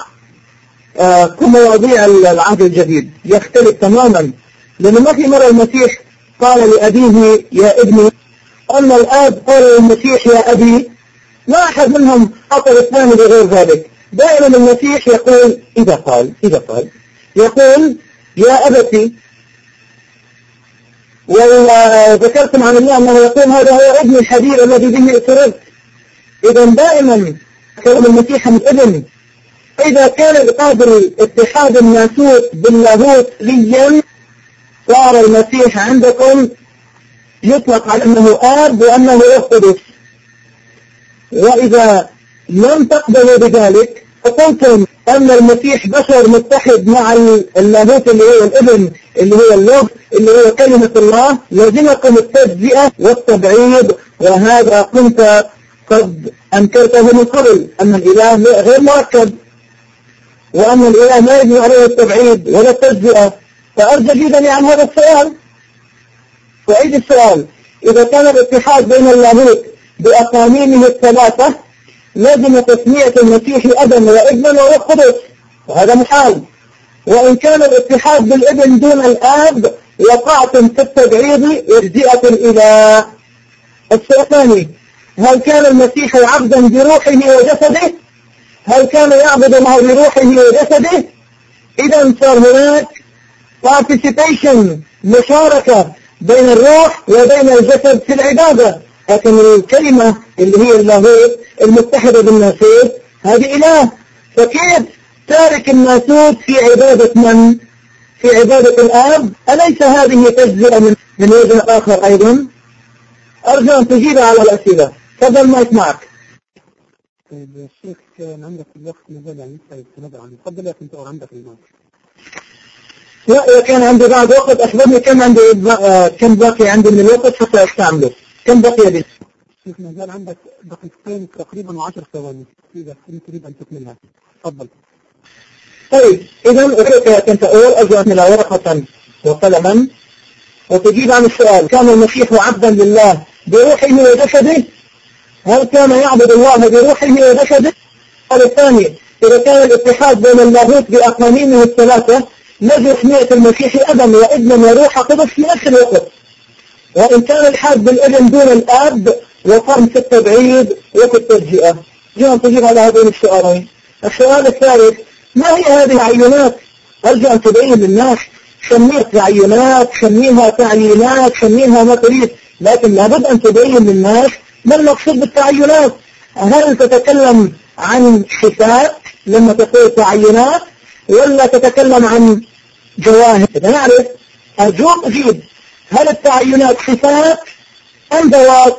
[SPEAKER 3] آه كل مواضيع العهد الجديد، يختلف تماما، لأنه ما في مرة المسيح قال لأبيه يا ابني، أما الآب قال للمسيح يا أبي، ما أحد منهم أطل الثاني بغير ذلك. دائما المسيح يقول إذا قال إذا قال يقول يا أبتي. وذكرتم عن الله أنه يقول هذا هو ابن الحبيب الذي به أسررت. إذا دائما كلام المسيح من ابن. إذا كان قادر اتحاد الناسوت باللاهوت ليا، صار المسيح عندكم يطلق على أنه آب وأنه روح قدس. وإذا لم تقبلوا بذلك فقلتم أن المسيح بشر متحد مع اللاهوت اللي هو الابن اللي هو اللوغ اللي هو كلمة الله، لازمكم التجزئة والتبعيض. وهذا كنت قد أنكرته من قبل، أن الإله غير مركب، وأن الإله ما يجب عليه التبعيض ولا التجزئة. فأرجى جدا عن هذا السؤال. وأيد السؤال، إذا كان الاتحاد بين اللاهوت بأقانيمه الثلاثة لازم تسمية المسيح أبا وابنا وروح قدس، وهذا محال. وإن كان الاتحاد بالابن دون الآب وقعتم في التبعيض تجزئة الإله. السؤال الثاني، هل كان المسيح عبدا بروحه وجسده؟ هل كان يعبد الله بروحه وجسده؟ إذا صار هناك participation، مشاركة بين الروح وبين الجسد في العبادة. لكن الكلمة اللي هي اللاهوت المتحدة بالناسوت هذه إله. فكيف تارك الناسوت في عبادة من؟ في عبادة الآب؟ أليس هذه تجزئة من, من وجه آخر أيضا؟ أرجو أن تجيب على الأسئلة. تفضل ما يسمعك.
[SPEAKER 4] طيب يا شيخ، كان عندك الوقت مازال يعني لسه يتنبأ عنه، تفضل يا كنت أور عندك الماء.
[SPEAKER 3] لا، كان عندي بعد وقت، أخبرني كم عندي آه كم باقي عندي من الوقت حتى أستعمله. كم بقي لي؟
[SPEAKER 4] شيخ مازال عندك دقيقتين تقريبا وعشر ثواني، إذا كنت تريد أن تكملها تفضل.
[SPEAKER 3] طيب إذا أريد يا كنت أور أرجو أن لا ورقة وقلما وتجيب عن السؤال. كان المسيح عبدا لله بروحه وجسده؟ هل كان يعبد الله بروحه وجسده؟ الثاني، إذا كان الاتحاد بين اللاهوت بأقانيمه الثلاثة لازم تسمية المسيح أبا وابنا وروح قدس في نفس الوقت. وإن كان الحاد بالابن دون الآب وقام في التبعيد وفي التجزئة. جاء تجيب على هذين السؤالين. السؤال الثالث، ما هي هذه العينات؟ أرجو أن تبين للناس. سميها تعيينات، سميها تعيينات، سميها ما تريد، لكن لابد أن تبين للناس ما المقصود بالتعيينات. هل تتكلم عن صفات لما تقول تعيينات، ولا تتكلم عن جواهر؟ إذا نعرف أرجوك أجيب، هل التعيينات صفات أم ذوات؟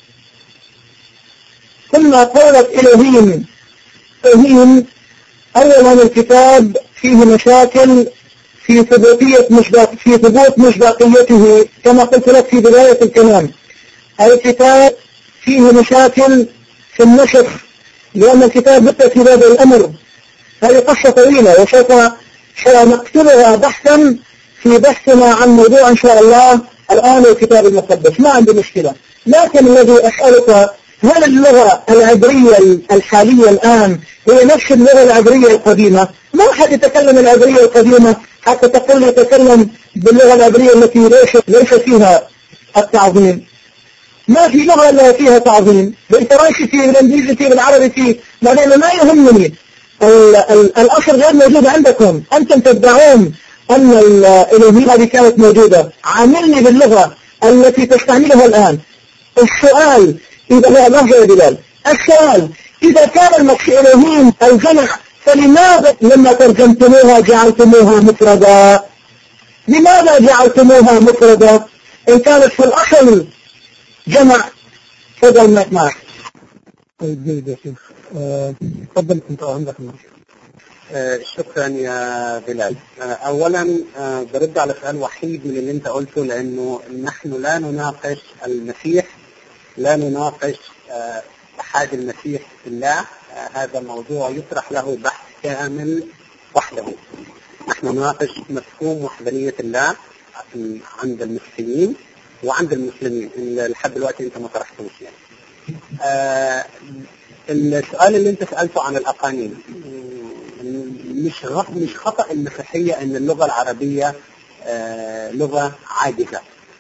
[SPEAKER 3] ثم قولة إلهيم. إلهيم أولا الكتاب فيه مشاكل في ثبوتية مصداق في ثبوت مصداقيته كما قلت لك في بداية الكلام. الكتاب فيه مشاكل في النسخ، لأن الكتاب بدأ في هذا الأمر. هذه قصة طويلة وسوف سنكتبها بحثا في بحثنا عن موضوع إن شاء الله الآن الكتاب المقدس، ما عندي مشكلة. لكن الذي أسألك، هل اللغة العبرية الحالية الآن هي نفس اللغة العبرية القديمة؟ ما أحد يتكلم العبرية القديمة حتى تقول يتكلم باللغة العبرية التي ليس, ليس فيها التعظيم. ما في لغة إلا فيها تعظيم، بالفرنسي فيه، بالإنجليزي فيه، بالعربي فيه. بعدين ما يهمني الأصل غير موجود عندكم. أنتم تدعون أن الإلهية هذه كانت موجودة. عاملني باللغة التي تستعملها الآن. السؤال إذا لا لحظة يا بلال، السؤال إذا كان الإلهيم الجمع فلماذا لما ترجمتموها جعلتموها مفردة؟ لماذا جعلتموها مفردة إن كانت في الأصل جمع؟ تفضل معك معك.
[SPEAKER 4] طيب جيد يا شيخ، تفضل كنت عندك الماء.
[SPEAKER 5] آه شكرا يا بلال. آه اولا آه برد على سؤال وحيد من اللي انت قلته، لانه نحن لا نناقش المسيح، لا نناقش آه احد المسيح بالله. آه هذا موضوع يطرح له بحث كامل وحده. نحن نناقش مفهوم وحدانية الله عند المسيحيين وعند المسلمين، لحد دلوقتي انت ما طرحتوش يعني. آه السؤال اللي انت سألته عن الأقانيم، مش مش خطأ المسيحية ان اللغة العربية آه لغة عاجزة. آه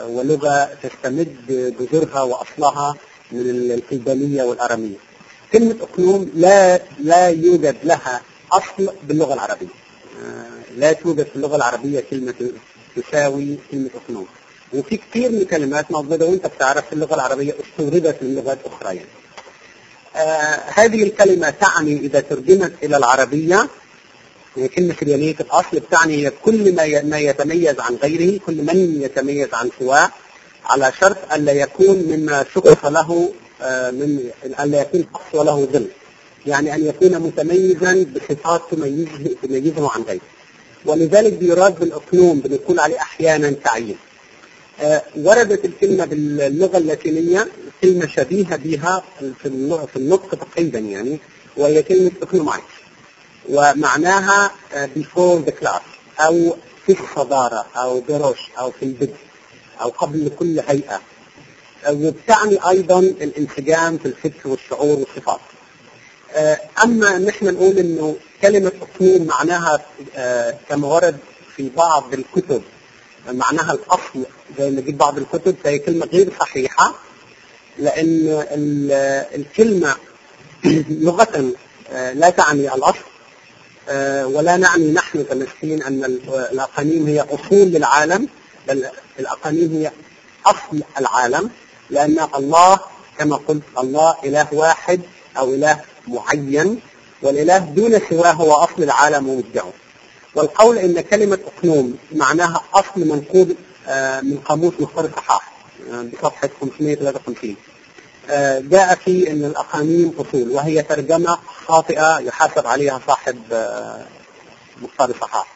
[SPEAKER 5] ولغة تستمد جذورها وأصلها من الكلدانية والأرامية. كلمة أقنوم لا لا يوجد لها أصل باللغة العربية، لا توجد في اللغة العربية كلمة تساوي كلمة أقنوم، وفي كثير من كلمات موجودة وأنت بتعرف في اللغة العربية استوردت من لغات أخرى يعني. آه هذه الكلمة تعني إذا ترجمت إلى العربية كلمة سريانية الأصل بتعني هي كل ما ما يتميز عن غيره، كل من يتميز عن سواه، على شرط ألا يكون مما شقص له آه من ألا يكون شخص وله ظل، يعني أن يكون متميزا بصفات تميزه, تميزه عن غيره. ولذلك بيراد بالأقنوم بنقول عليه أحيانا تعيين. آه وردت الكلمة باللغة اللاتينية كلمة شبيهة بها في النطق تقريبا يعني، وهي كلمة أقنومايت، ومعناها before the class أو في الصدارة أو بروش أو في البدء أو قبل كل هيئة، وبتعني أيضا الانسجام في الفكر والشعور والصفات. أما نحن نقول إنه كلمة أقنوم معناها كما ورد في بعض الكتب معناها الأصل زي ما نجيب بعض الكتب، فهي كلمة غير صحيحة، لأن الكلمة لغة لا تعني الأصل، ولا نعني نحن كمسيحيين أن الأقانيم هي أصول للعالم، بل الأقانيم هي أصل العالم، لأن الله كما قلت الله إله واحد أو إله معين، والإله دون سواه هو أصل العالم ومبدعه. والقول إن كلمة أقنوم معناها أصل منقول من قاموس مختار الصحاح بصفحة خمسمائة وثلاثة وخمسين، جاء في أن الأقانيم أصول، وهي ترجمة خاطئة يحاسب عليها صاحب مختار الصحاح.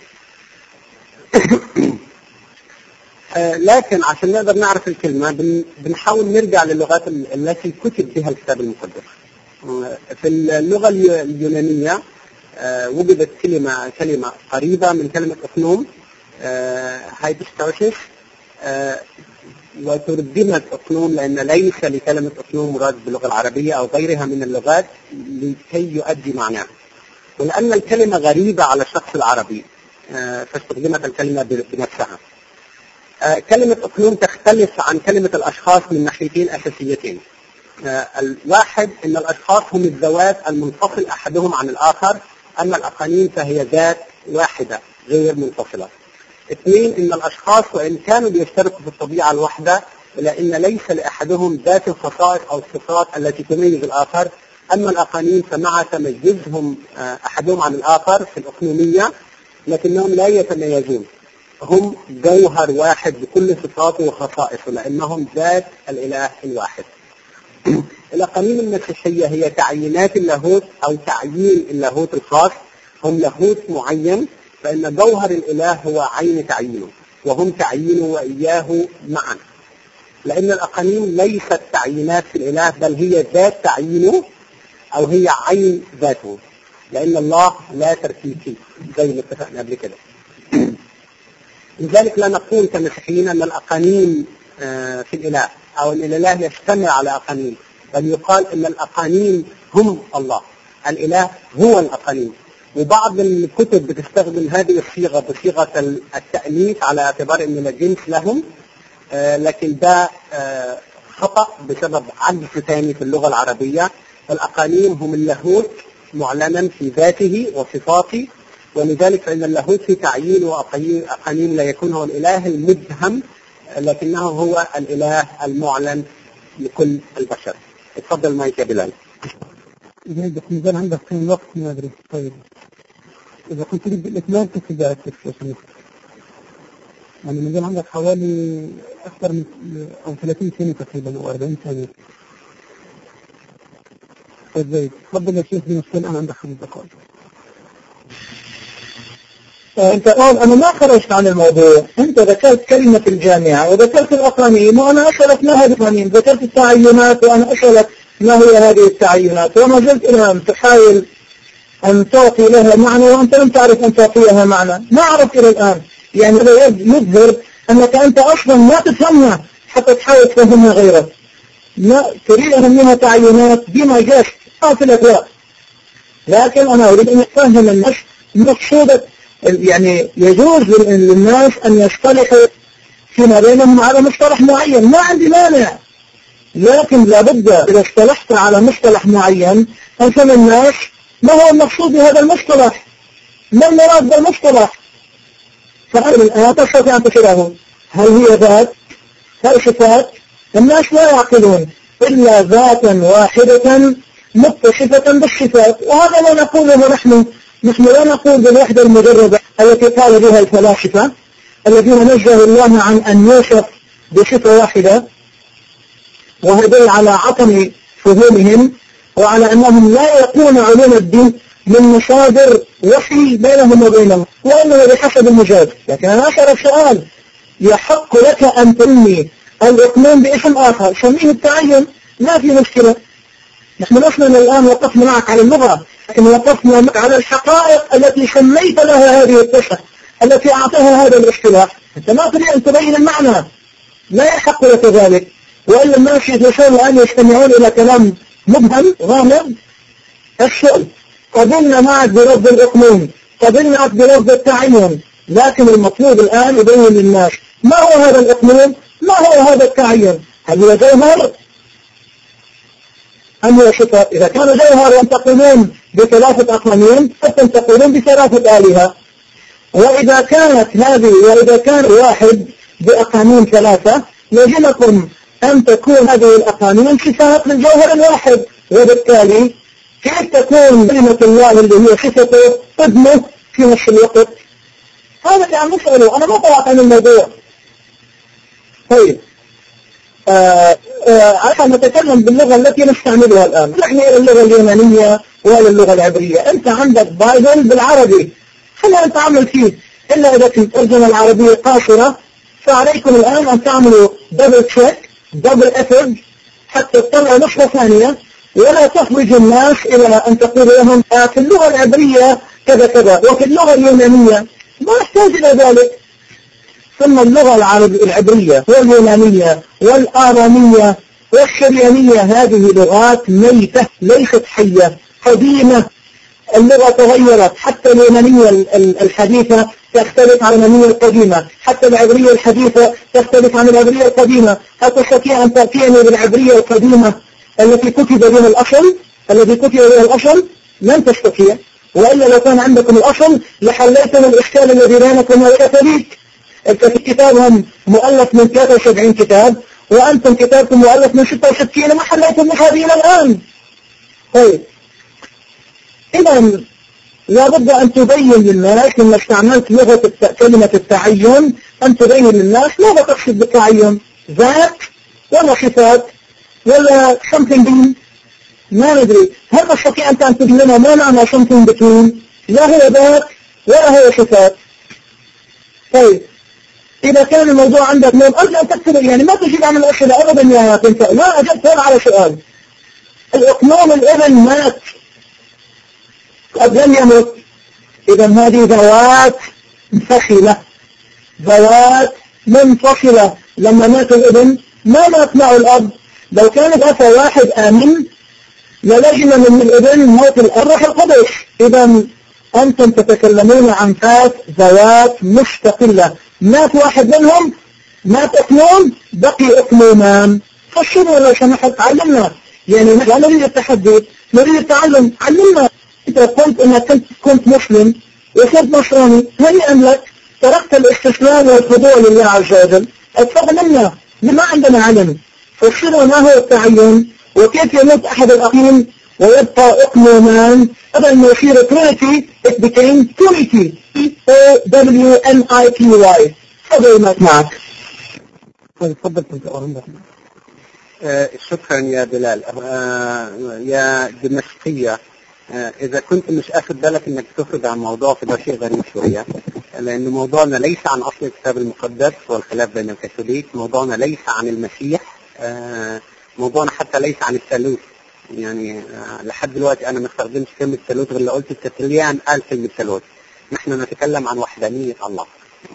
[SPEAKER 5] لكن عشان نقدر نعرف الكلمة بنحاول نرجع للغات التي كتب بها الكتاب المقدس. في اللغة اليونانية وجدت كلمة كلمة قريبة من كلمة أقنوم، هايبستوسيس، وترجمت أقنوم لأن ليس لكلمة أقنوم مراد باللغة العربية أو غيرها من اللغات لكي يؤدي معناها، ولأن الكلمة غريبة على الشخص العربي فاستخدمت الكلمة بنفسها. كلمة أقنوم تختلف عن كلمة الأشخاص من ناحيتين أساسيتين. الواحد أن الأشخاص هم الذوات المنفصل أحدهم عن الآخر، أما الأقانيم فهي ذات واحدة غير منفصلة. اثنين، ان الاشخاص وان كانوا بيشتركوا في الطبيعة الواحدة الا ان ليس لاحدهم ذات الخصائص او الصفات التي تميز الاخر، اما الاقانيم فمع تميزهم احدهم عن الاخر في الاقنومية لكنهم لا يتميزون، هم جوهر واحد بكل صفاته وخصائصه لانهم ذات الاله الواحد. الاقانيم المسيحية هي تعيينات اللاهوت او تعيين اللاهوت الخاص، هم لاهوت معين، فإن جوهر الإله هو عين تعيينه وهم تعيينه وإياه معا، لأن الأقانيم ليست تعيينات في الإله بل هي ذات تعيينه أو هي عين ذاته، لأن الله لا تركيب فيه زي ما اتفقنا قبل كده. لذلك لا نقول كمسيحيين أن الأقانيم في الإله أو أن الإله يشتمل على أقانيم، بل يقال أن الأقانيم هم الله، الإله هو الأقانيم. وبعض الكتب بتستخدم هذه الصيغة بصيغة التأنيث على اعتبار أن الجنس لهم، آه لكن ده آه خطأ بسبب عجز ثاني في اللغة العربية. الأقانيم هم اللاهوت معلنا في ذاته وصفاته، ولذلك فإن اللاهوت في تعيين وأقانيم لا يكون هو الإله المدهم لكنه هو الإله المعلن لكل البشر. اتفضل مايك يا بلال.
[SPEAKER 4] إذا بس مازال عندك كم وقت ما أدري. طيب إذا كنت تريد بالإتمام كيف بدأت تفصل؟ يعني مازال عندك حوالي أكثر من أو ثلاثين ثانية تقريبا أو أربعين ثانية. طيب زيد تفضل يا شيخ بنفسي الآن عندك خمس دقائق.
[SPEAKER 3] أنت قال أنا ما خرجت عن الموضوع، أنت ذكرت كلمة الجامعة وذكرت الأقانيم وأنا أسألك ما هذه الأقانيم، ذكرت التعينات وأنا أسألك ما هي هذه التعينات، وما زلت الآن تحاول أن تعطي لها معنى وأنت لم تعرف أن تعطيها معنى. ما عرفت إلى الآن، يعني هذا يظهر أنك أنت أصلا ما تفهمها حتى تحاول تفهمها غيرك. ما تريد أن منها تعينات بما جاءت في الأدواء، لكن أنا أريد أن أفهم الناس مقصودة، يعني يجوز للناس أن يصطلحوا فيما بينهم على مصطلح معين، ما عندي مانع، لكن لابد إذا اصطلحت على مصطلح معين أن يفهم الناس ما هو المقصود بهذا المصطلح، ما المراد بالمصطلح. فأنا الآن تستطيع أن تشيره، هل هي ذات؟ هل صفات؟ الناس لا يعقلون إلا ذاتا واحدة متصفة بالصفات، وهذا ما نقوله نحن. نحن لا نقول بالوحدة المجردة التي قال بها الفلاسفة الذين نزه الله عن أن يوصف بصفة واحدة، وهذا على عطم فهومهم وعلى أنهم لا يقون علوم الدين من مصادر وحي بينهم وبينهم، وأنه بحسب المجاز. لكن أنا أسأل سؤال، يحق لك أن تنمي الإقنون باسم آخر، سميه التعين، ما في مشكلة. نحن نحن الآن وقفنا معك على اللغة، لكن وقفنا معك على الحقائق التي سميت لها هذه القصة التي أعطاها هذا الاصطلاح. أنت ما تريد أن تبين المعنى، لا يحق لك ذلك، وإلا الناس يجلسون الآن يستمعون إلى كلام مبهم غامض. السؤال قبلنا معك بلفظ الإقنون، قبلنا معك بلفظ التعين، لكن المطلوب الآن يبين للناس ما هو هذا الإقنون، ما هو هذا التعين، هل هو جوهر أم هو صفة؟ إذا كان جوهر ينتقلون بثلاثة أقانيم فتنتقلون بثلاثة آلهة، وإذا كانت هذه وإذا كان واحد بأقانيم ثلاثة يجب أن تكون هذه الأقانيم صفات من جوهر واحد، وبالتالي كيف تكون كلمة الله اللي هي صفته ابنه في نفس الوقت؟ هذا كان مسأله، أنا ما طلعت عن الموضوع. طيب آه آه عشان نتكلم باللغة التي نستعملها الآن، نحن إلى اللغة اليونانية وإلى اللغة العبرية. أنت عندك بايبل بالعربي، خلينا نتعامل فيه، إلا إذا كنت ترجمة العربية قاصرة فعليكم الآن أن تعملوا دبل تشيك دبل أفرج حتى تطلعوا نسخة ثانية، ولا تخرج الناس إلى أن تقول لهم في اللغة العبرية كذا كذا وفي اللغة اليونانية، ما نحتاج إلى ذلك. ثم اللغة العبرية واليونانية والآرامية والسريانية هذه لغات ميتة ليست حية قديمة. اللغة تغيرت، حتى اليونانية الحديثة تختلف عن اليونانية القديمة، حتى العبرية الحديثة تختلف عن العبرية القديمة. هل تستطيع أن تأتيني بالعبرية القديمة التي كتب بها الأصل الذي كتب بها الأصل؟ لن تستطيع، وإلا لو كان عندكم الأصل لحليتم الإشكال الذي بينكم والكاثوليك. الكاثوليك كتابهم مؤلف من ثلاثة وسبعين كتاب، وأنتم كتابكم مؤلف من ستة وستين، ما حليتم من هذه إلى الآن. طيب إذا لابد أن تبين للناس لما استعملت لغة الت... كلمة التعين، أن تبين للناس ماذا تقصد بالتعين، ذات ولا صفات ولا something between، ما ندري. هل تستطيع أنت أن تقول لنا ما معنى something between؟ لا هو ذات ولا هو صفات. طيب إذا كان الموضوع عندك نوم أرجع أن تكتب، يعني ما تجيب عن الأسئلة أبدا يا كنت، لا أجبت ولا على سؤال. الإقنوم الابن مات قد لم يمت، إذا هذه ذوات منفصلة، ذوات منفصلة. لما مات الابن ما مات معه الأب، لو كان الأب واحد آمن للجم من الابن موت الروح القدس. إذا أنتم تتكلمون عن ثلاث ذوات مستقلة، مات واحد منهم، مات اقنوم، بقي اقنومان. فالشبه لو سمحت علمنا، يعني لا نريد التحدث، نريد التعلم، علمنا. انت قلت انك كنت, كنت مسلم وصرت نصراني، هنيئا لك، تركت الاستسلام والخضوع لله عز وجل، اتفق منا، ما عندنا علم. فالشبه ما هو التعين، وكيف يموت احد الاقيم ويبقى اقنومان، هذا انه يصير ترينيتي it became trinity O W N I T Y. هذا ما معك.
[SPEAKER 4] تفضل كنت أرمى.
[SPEAKER 5] آه شكرا يا بلال. آه يا دمشقية، آه إذا كنت مش أخذ بالك إنك تخرج عن موضوع، فده شيء غريب شوية، لأن موضوعنا ليس عن أصل الكتاب المقدس والخلاف بين الكاثوليك، موضوعنا ليس عن المسيح، آه موضوعنا حتى ليس عن الثالوث. يعني آه لحد دلوقتي أنا ما استخدمتش كلمة ثالوث غير اللي قلت التتليان قال كلمة ثالوث. نحن نتكلم عن وحدانية الله.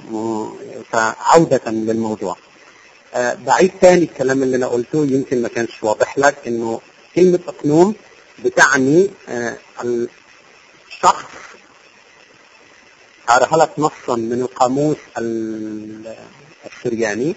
[SPEAKER 5] فعودة للموضوع، آه بعيد تاني الكلام اللي أنا قلته، يمكن ما كانش واضح لك إنه كلمة أقنوم بتعني آه الشخص، هقراها لك نصا من القاموس السرياني.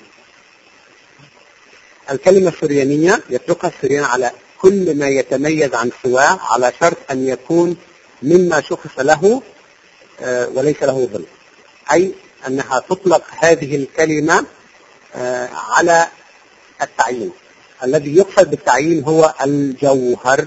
[SPEAKER 5] الكلمة السريانية يطلقها السريان على كل ما يتميز عن سواه على شرط أن يكون مما شخص له وليس له ظل، أي أنها تطلق هذه الكلمة على التعيين. الذي يقصد بالتعيين هو الجوهر.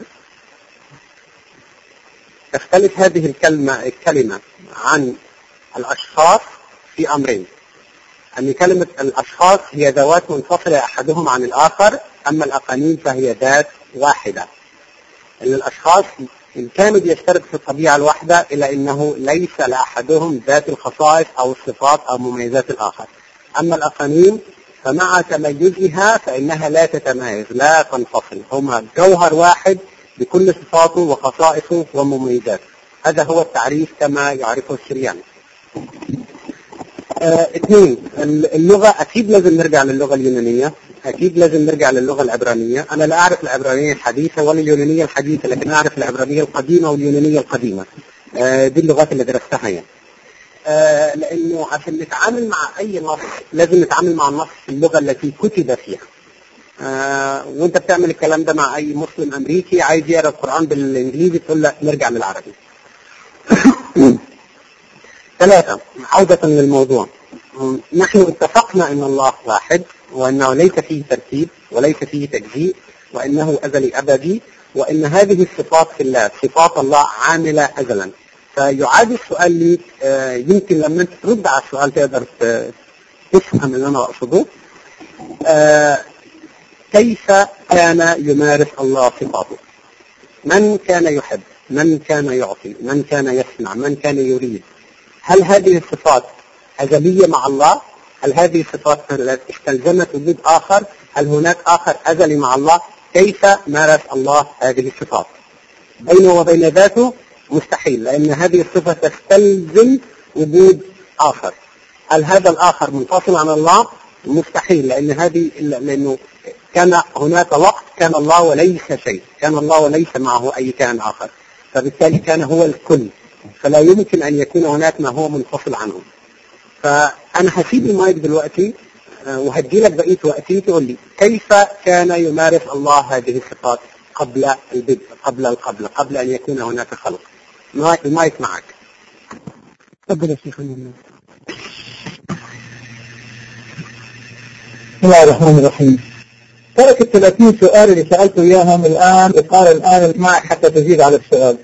[SPEAKER 5] تختلف هذه الكلمة الكلمة عن الأشخاص في أمرين: أن كلمة الأشخاص هي ذوات منفصلة أحدهم عن الآخر، أما الأقانيم فهي ذات واحدة. إن الأشخاص إن كانوا بيشترك في الطبيعة الواحدة إلا أنه ليس لأحدهم ذات الخصائص أو الصفات أو مميزات الآخر. أما الأقانيم فمع تميزها فإنها لا تتميز، لا تنفصل، هما جوهر واحد بكل صفاته وخصائصه ومميزاته. هذا هو التعريف كما يعرفه السريان. آه، اثنين، اللغة أكيد لازم نرجع للغة اليونانية، أكيد لازم نرجع للغة العبرانية. أنا لا أعرف العبرانية الحديثة ولا اليونانية الحديثة، لكن أعرف العبرانية القديمة واليونانية القديمة. آه، دي اللغات اللي درستها يعني. آه، لأنه عشان نتعامل مع أي نص لازم نتعامل مع النص في اللغة التي كتب فيها. آه، وانت بتعمل الكلام ده مع أي مسلم أمريكي عايز يقرأ القرآن بالإنجليزي تقول له نرجع للعربي. ثلاثة، عودة للموضوع. نحن اتفقنا أن الله واحد، وأنه ليس فيه ترتيب وليس فيه تجزيء، وأنه أزلي أبدي، وأن هذه الصفات في الله صفات الله عاملة أزلا. فيعاد السؤال لي، آه يمكن لما أنت ترد على السؤال تقدر تفهم اللي أنا أقصده. آه كيف كان يمارس الله صفاته؟ من كان يحب؟ من كان يعطي؟ من كان يسمع؟ من كان يريد؟ هل هذه الصفات أزلية مع الله؟ هل هذه الصفات استلزمت وجود آخر؟ هل هناك آخر أزلي مع الله؟ كيف مارس الله هذه الصفات؟ بينه وبين ذاته مستحيل، لأن هذه الصفة تستلزم وجود آخر. هل هذا الآخر منفصل عن الله؟ مستحيل، لأن هذه لأنه كان هناك وقت كان الله وليس شيء، كان الله وليس معه أي كائن آخر، فبالتالي كان هو الكل، فلا يمكن أن يكون هناك ما هو منفصل عنه. فأنا هسيب المايك دلوقتي وهدي لك بقية وقتي تقول لي كيف كان يمارس الله هذه الصفات قبل البدء، قبل القبل، قبل أن يكون هناك خلق. المايك معك.
[SPEAKER 4] تفضل يا شيخ.
[SPEAKER 3] بسم الله الرحمن الرحيم. ترك الثلاثين سؤال اللي سألته إياهم الآن وقال الآن معك حتى تزيد على السؤال.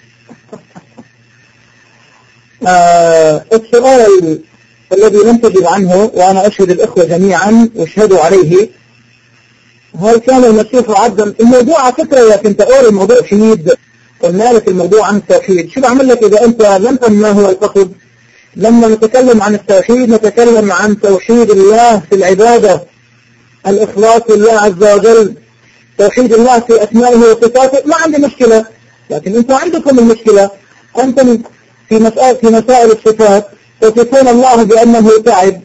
[SPEAKER 3] آه السؤال الذي لم تجب عنه، وأنا أشهد الإخوة جميعا واشهدوا عليه، هل كان المسيح عبدا؟ الموضوع على فكرة يا كنت أقول الموضوع توحيد، قلنا لك الموضوع عن التوحيد. شو بعمل لك إذا أنت لم تفهم ما هو القصد؟ لما نتكلم عن التوحيد نتكلم عن توحيد الله في العبادة، الإخلاص لله عز وجل، توحيد الله في أسمائه وصفاته. ما عندي مشكلة، لكن أنتم عندكم المشكلة. أنتم في مسائل في مسائل الصفات تصفون الله بأنه تعب،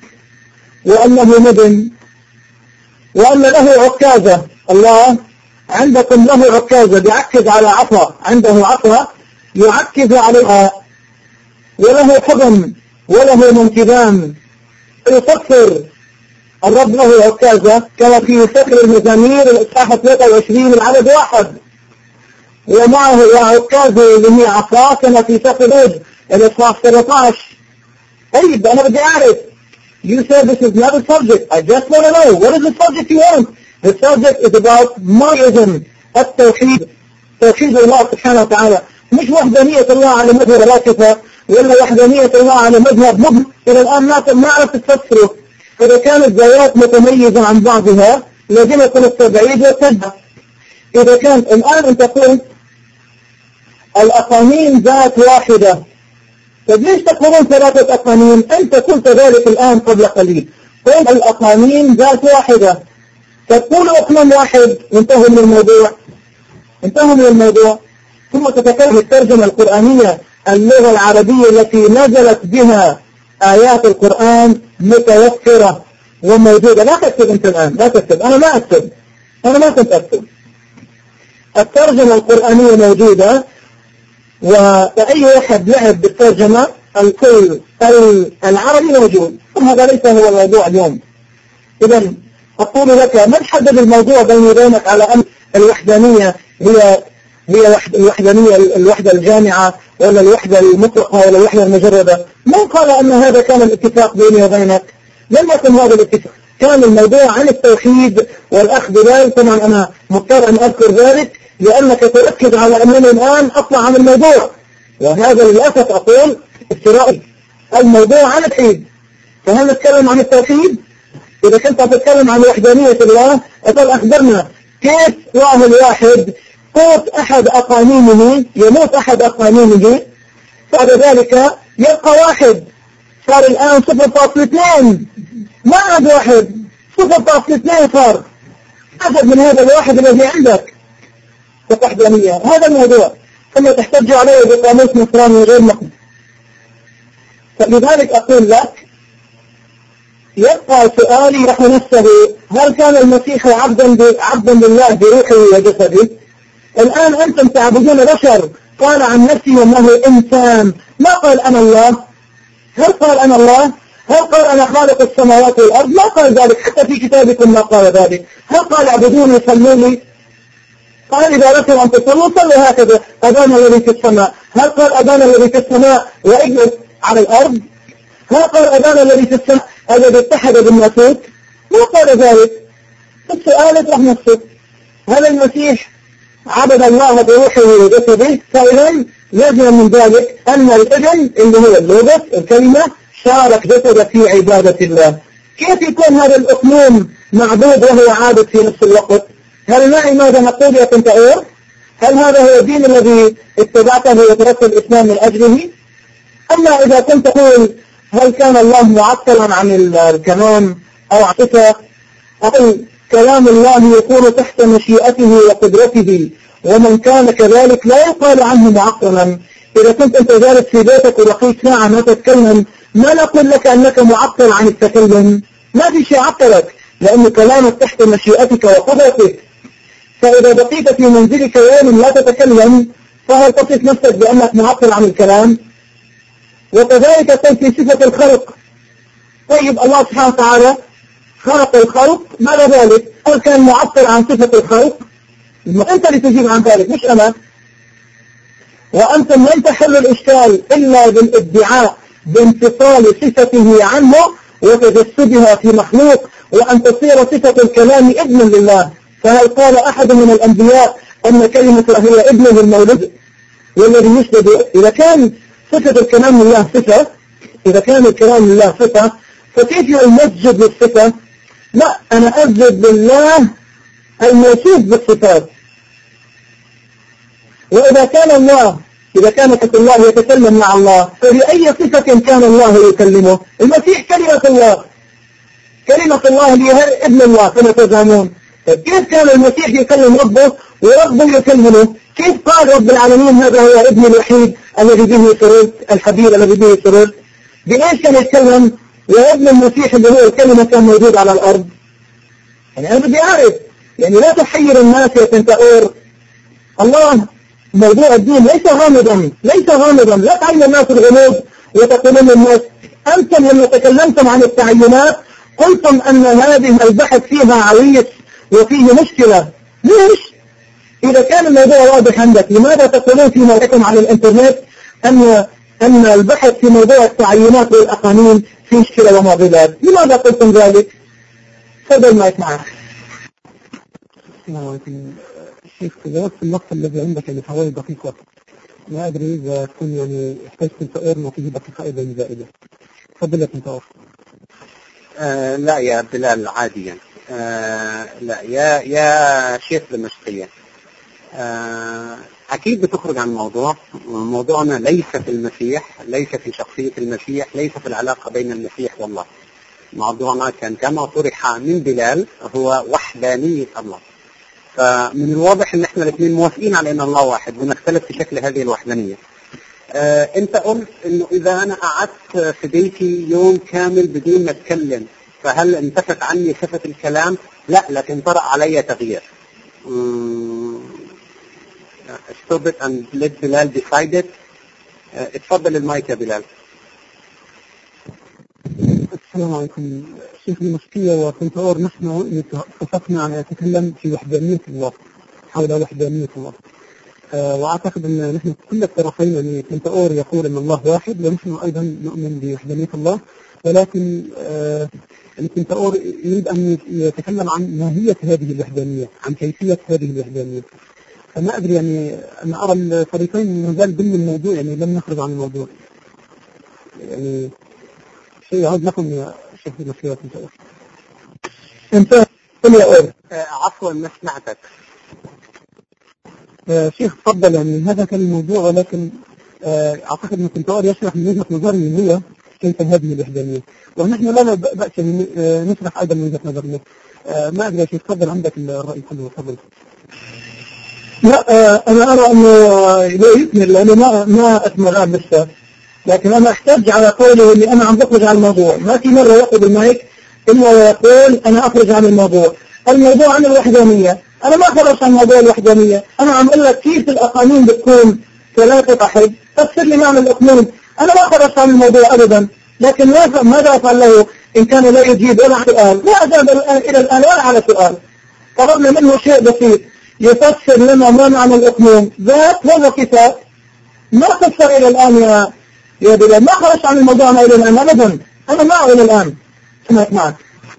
[SPEAKER 3] وأنه ندم، وأن له عكازة. الله عندكم له عكازة، بيعكز على عصا، عنده عصا يعكز عليها، وله حضن وله منكبان. يفكر الرب له عكازة كما في سفر المزامير الإصحاح ثلاثة وعشرين العدد واحد، ومعه عكازة اللي هي عصا كما في سفر هود الإصحاح ثلاثة عشر. طيب أنا بدي أعرف. You said this is not a subject. I just want to know, what is the subject you want? The subject is about monism, التوحيد، توحيد الله سبحانه وتعالى. مش وحدانية الله على مذهب الفلاسفة، ولا وحدانية الله على مذهب مبهم. إلى الآن ما نعرف تفسره. إذا كانت ذوات متميزة عن بعضها لازم يكون التبعيد والتشبه. إذا كان الآن أنت قلت الأقانيم ذات واحدة، طيب ليش تقولون ثلاثة أقانيم؟ أنت قلت ذلك الآن قبل قليل، قلت الأقانيم ذات واحدة، تقولوا أقنام واحد وانتهوا من الموضوع، انتهوا من الموضوع. ثم تتكلم الترجمة القرآنية، اللغة العربية التي نزلت بها آيات القرآن متوفرة وموجودة. لا تكتب أنت الآن، لا تكتب، أنا ما أكتب، أنا ما كنت أكتب. الترجمة القرآنية موجودة، وأي واحد لعب بالترجمة الكل العربي موجود. هذا ليس هو الموضوع اليوم. إذا أقول لك من حدد الموضوع بيني وبينك على أن الوحدانية هي هي الوحدانية الوحدة الجامعة ولا الوحدة المطلقة ولا الوحدة المجردة؟ من قال أن هذا كان الاتفاق بيني وبينك؟ لم يكن هذا الاتفاق، كان الموضوع عن التوحيد والأخذ بذلك. طبعا أنا مضطر أن أذكر ذلك لأنك تركز على أنني الآن أطلع عن الموضوع، وهذا للأسف أقول افترائي. الموضوع عن التوحيد، فهل نتكلم عن التوحيد؟ إذا كنت تتكلم عن وحدانية الله أقول أخبرنا كيف الله الواحد قوت أحد أقانيمه، يموت أحد أقانيمه بعد ذلك يبقى واحد، صار الآن صفر فاصل اثنين، ما عاد واحد، صفر فاصل اثنين صار، أخذ من هذا الواحد الذي عندك وحدانية. هذا الموضوع ثم تحتج عليه بقاموس نصراني غير مقبول. فلذلك أقول لك يبقى سؤالي نحو نفسه، هل كان المسيح عبدا عبدا لله بروحه وجسده؟ الآن أنتم تعبدون بشر قال عن نفسه أنه إنسان، ما قال أنا الله. هل قال أنا الله؟ هل قال أنا خالق السماوات والأرض؟ ما قال ذلك، حتى في كتابكم ما قال ذلك. هل قال اعبدوني صلوني؟ قال إذا لكم أن تصلوا صلوا هكذا أبانا الذي في السماء. هل قال أبانا الذي في السماء واجلس على الأرض؟ هل قال أبانا الذي في السماء الذي اتحد بالناسوت؟ ما قال ذلك. السؤال يطرح نفسه، هل المسيح عبد الله بروحه وجسده؟ فإذا لازم من ذلك أن الابن اللي هو اللوغوس الكلمة شارك جسده في عبادة الله. كيف يكون هذا الأقنوم معبود وهو عابد في نفس الوقت؟ هل معي ماذا نقول يا كنتاور؟ هل هذا هو الدين الذي اتبعته وتركت الإسلام من أجله؟ أما إذا كنت تقول هل كان الله معطلا عن الكلام أو عن صفة، أقول كلام الله يكون تحت مشيئته وقدرته، ومن كان كذلك لا يقال عنه معطلا. إذا كنت أنت جالس في بيتك ولقيت ساعة ما تتكلم، ما نقول لك أنك معطل عن التكلم، ما في شيء عطلك لأن كلامك تحت مشيئتك وقدرتك. فإذا بقيت في منزلك يوم لا تتكلم فهل تصف نفسك بأنك معطل عن الكلام؟ وكذلك قلت في صفة الخلق. طيب الله سبحانه وتعالى خلق الخلق، ماذا ذلك؟ هل كان معطل عن صفة الخلق؟ أنت اللي تجيب عن ذلك مش أنا. وأنتم لن تحل الإشكال إلا بالادعاء بانفصال صفته عنه وتجسدها في مخلوق، وأن تصير صفة الكلام ابنا لله. فهل قال أحد من الأنبياء أن كلمة هي ابنه المولد والذي يسجد؟ إذا كان صفة الكلام لله صفة، إذا كان الكلام لله صفة فكيف المسجد للصفة؟ لا، أنا أسجد لله الموصوف بالصفات. وإذا كان الله إذا كانت الله يتكلم مع الله فبأي صفة كان الله يكلمه؟ المسيح كلمة الله، كلمة الله اللي هي ابن الله كما تزعمون. كيف كان المسيح يكلم ربه وربه يكلمه؟ كيف قال رب العالمين هذا هو ابن الوحيد الذي به سررت، الحبيب الذي به سررت؟ بإيش كان يتكلم وابن المسيح اللي هو الكلمة كان موجود على الأرض؟ يعني أنا بدي أعرف، يعني لا تحير الناس يا كنتاور. الله موضوع الدين ليس غامضا، ليس غامضا، لا تعين الناس الغموض وتقولون للناس. أنتم لما تكلمتم عن التعيينات قلتم أن هذه البحث فيها عويص وفيه مشكلة. ليش؟ إذا كان الموضوع واضح عندك لماذا تقولون في موقعكم على الإنترنت أن أن البحث في موضوع التعيينات والأقانيم في مشكلة ومعضلات؟ لماذا قلتم ذلك؟ تفضل ما يسمعك.
[SPEAKER 4] الشيخ تجاوز في الوقت الذي عندك يعني حوالي دقيقة، ما أدري إذا تكون يعني احتاج كنتاور وفيه دقيقة أيضا زائدة. تفضل يا كنتاور.
[SPEAKER 5] آه لا يا بلال عاديا. آه لا يا يا شيخ دمشقية. آه أكيد بتخرج عن الموضوع. موضوعنا ليس في المسيح، ليس في شخصية المسيح، ليس في العلاقة بين المسيح والله. موضوعنا كان كما طرح من بلال هو وحدانية الله. فمن الواضح ان احنا الاثنين موافقين على ان الله واحد ونختلف في شكل هذه الوحدانية. آه انت قلت انه اذا انا قعدت في بيتي يوم كامل بدون ما اتكلم فهل انتفت عني صفة الكلام؟ لا، لكن طرأ علي تغيير. stop it and let بلال decide it. اتفضل المايك يا بلال.
[SPEAKER 4] السلام عليكم الشيخ دمشقية وكنتور نحن اتفقنا أن نتكلم في وحدانية الله، حول وحدانية الله. آه وأعتقد أن نحن كل الطرفين، يعني كنتور يقول أن الله واحد ونحن أيضا نؤمن بوحدانية الله، ولكن آه الكنتور يريد أن يتكلم عن ماهية هذه الوحدانية، عن كيفية هذه الوحدانية. فما أدري، يعني أنا أرى الفريقين مازال ضمن الموضوع، يعني لم نخرج عن الموضوع. يعني شيء يعود لكم يا شيخ دمشقية كنتور.
[SPEAKER 3] انت قل يا أور.
[SPEAKER 5] آه عفوا ما سمعتك.
[SPEAKER 4] آه شيخ تفضل، يعني هذا كان الموضوع، ولكن آه أعتقد أن كنتور يشرح من وجهة نظري هو كيف هذه الوحدانية، ونحن لا بأس آه نشرح أيضا من وجهة نظرنا. آه ما أدري يا شيخ، تفضل عندك الرأي كله، تفضل.
[SPEAKER 3] لا آه أنا أرى أنه لا يكمل، لأنه ما ما أكمل الآن لسه، لكن أنا أحتاج على قوله اللي أنا عم بخرج عن الموضوع. ما في مرة يأخذ المايك إلا ويقول أنا أخرج عن الموضوع. الموضوع عن الوحدانية، أنا ما خرجت عن موضوع الوحدانية. أنا عم أقول لك كيف الأقانيم بتكون ثلاثة أحد، تفسر لي معنى الأقنوم. أنا ما خرجت عن الموضوع أبدا، لكن ماذا أفعل له إن كان لا يجيب ولا على سؤال؟ لا أجاب إلى الآن ولا على سؤال. طلبنا منه شيء بسيط، يفسر لنا ما معنى الأقنوم ذات ولا كتاب. ما فسر إلى الآن يا يا بلال، ما خرجت عن الموضوع ما إلى الآن أبدا. أنا معه إلى الآن. سمعت معك.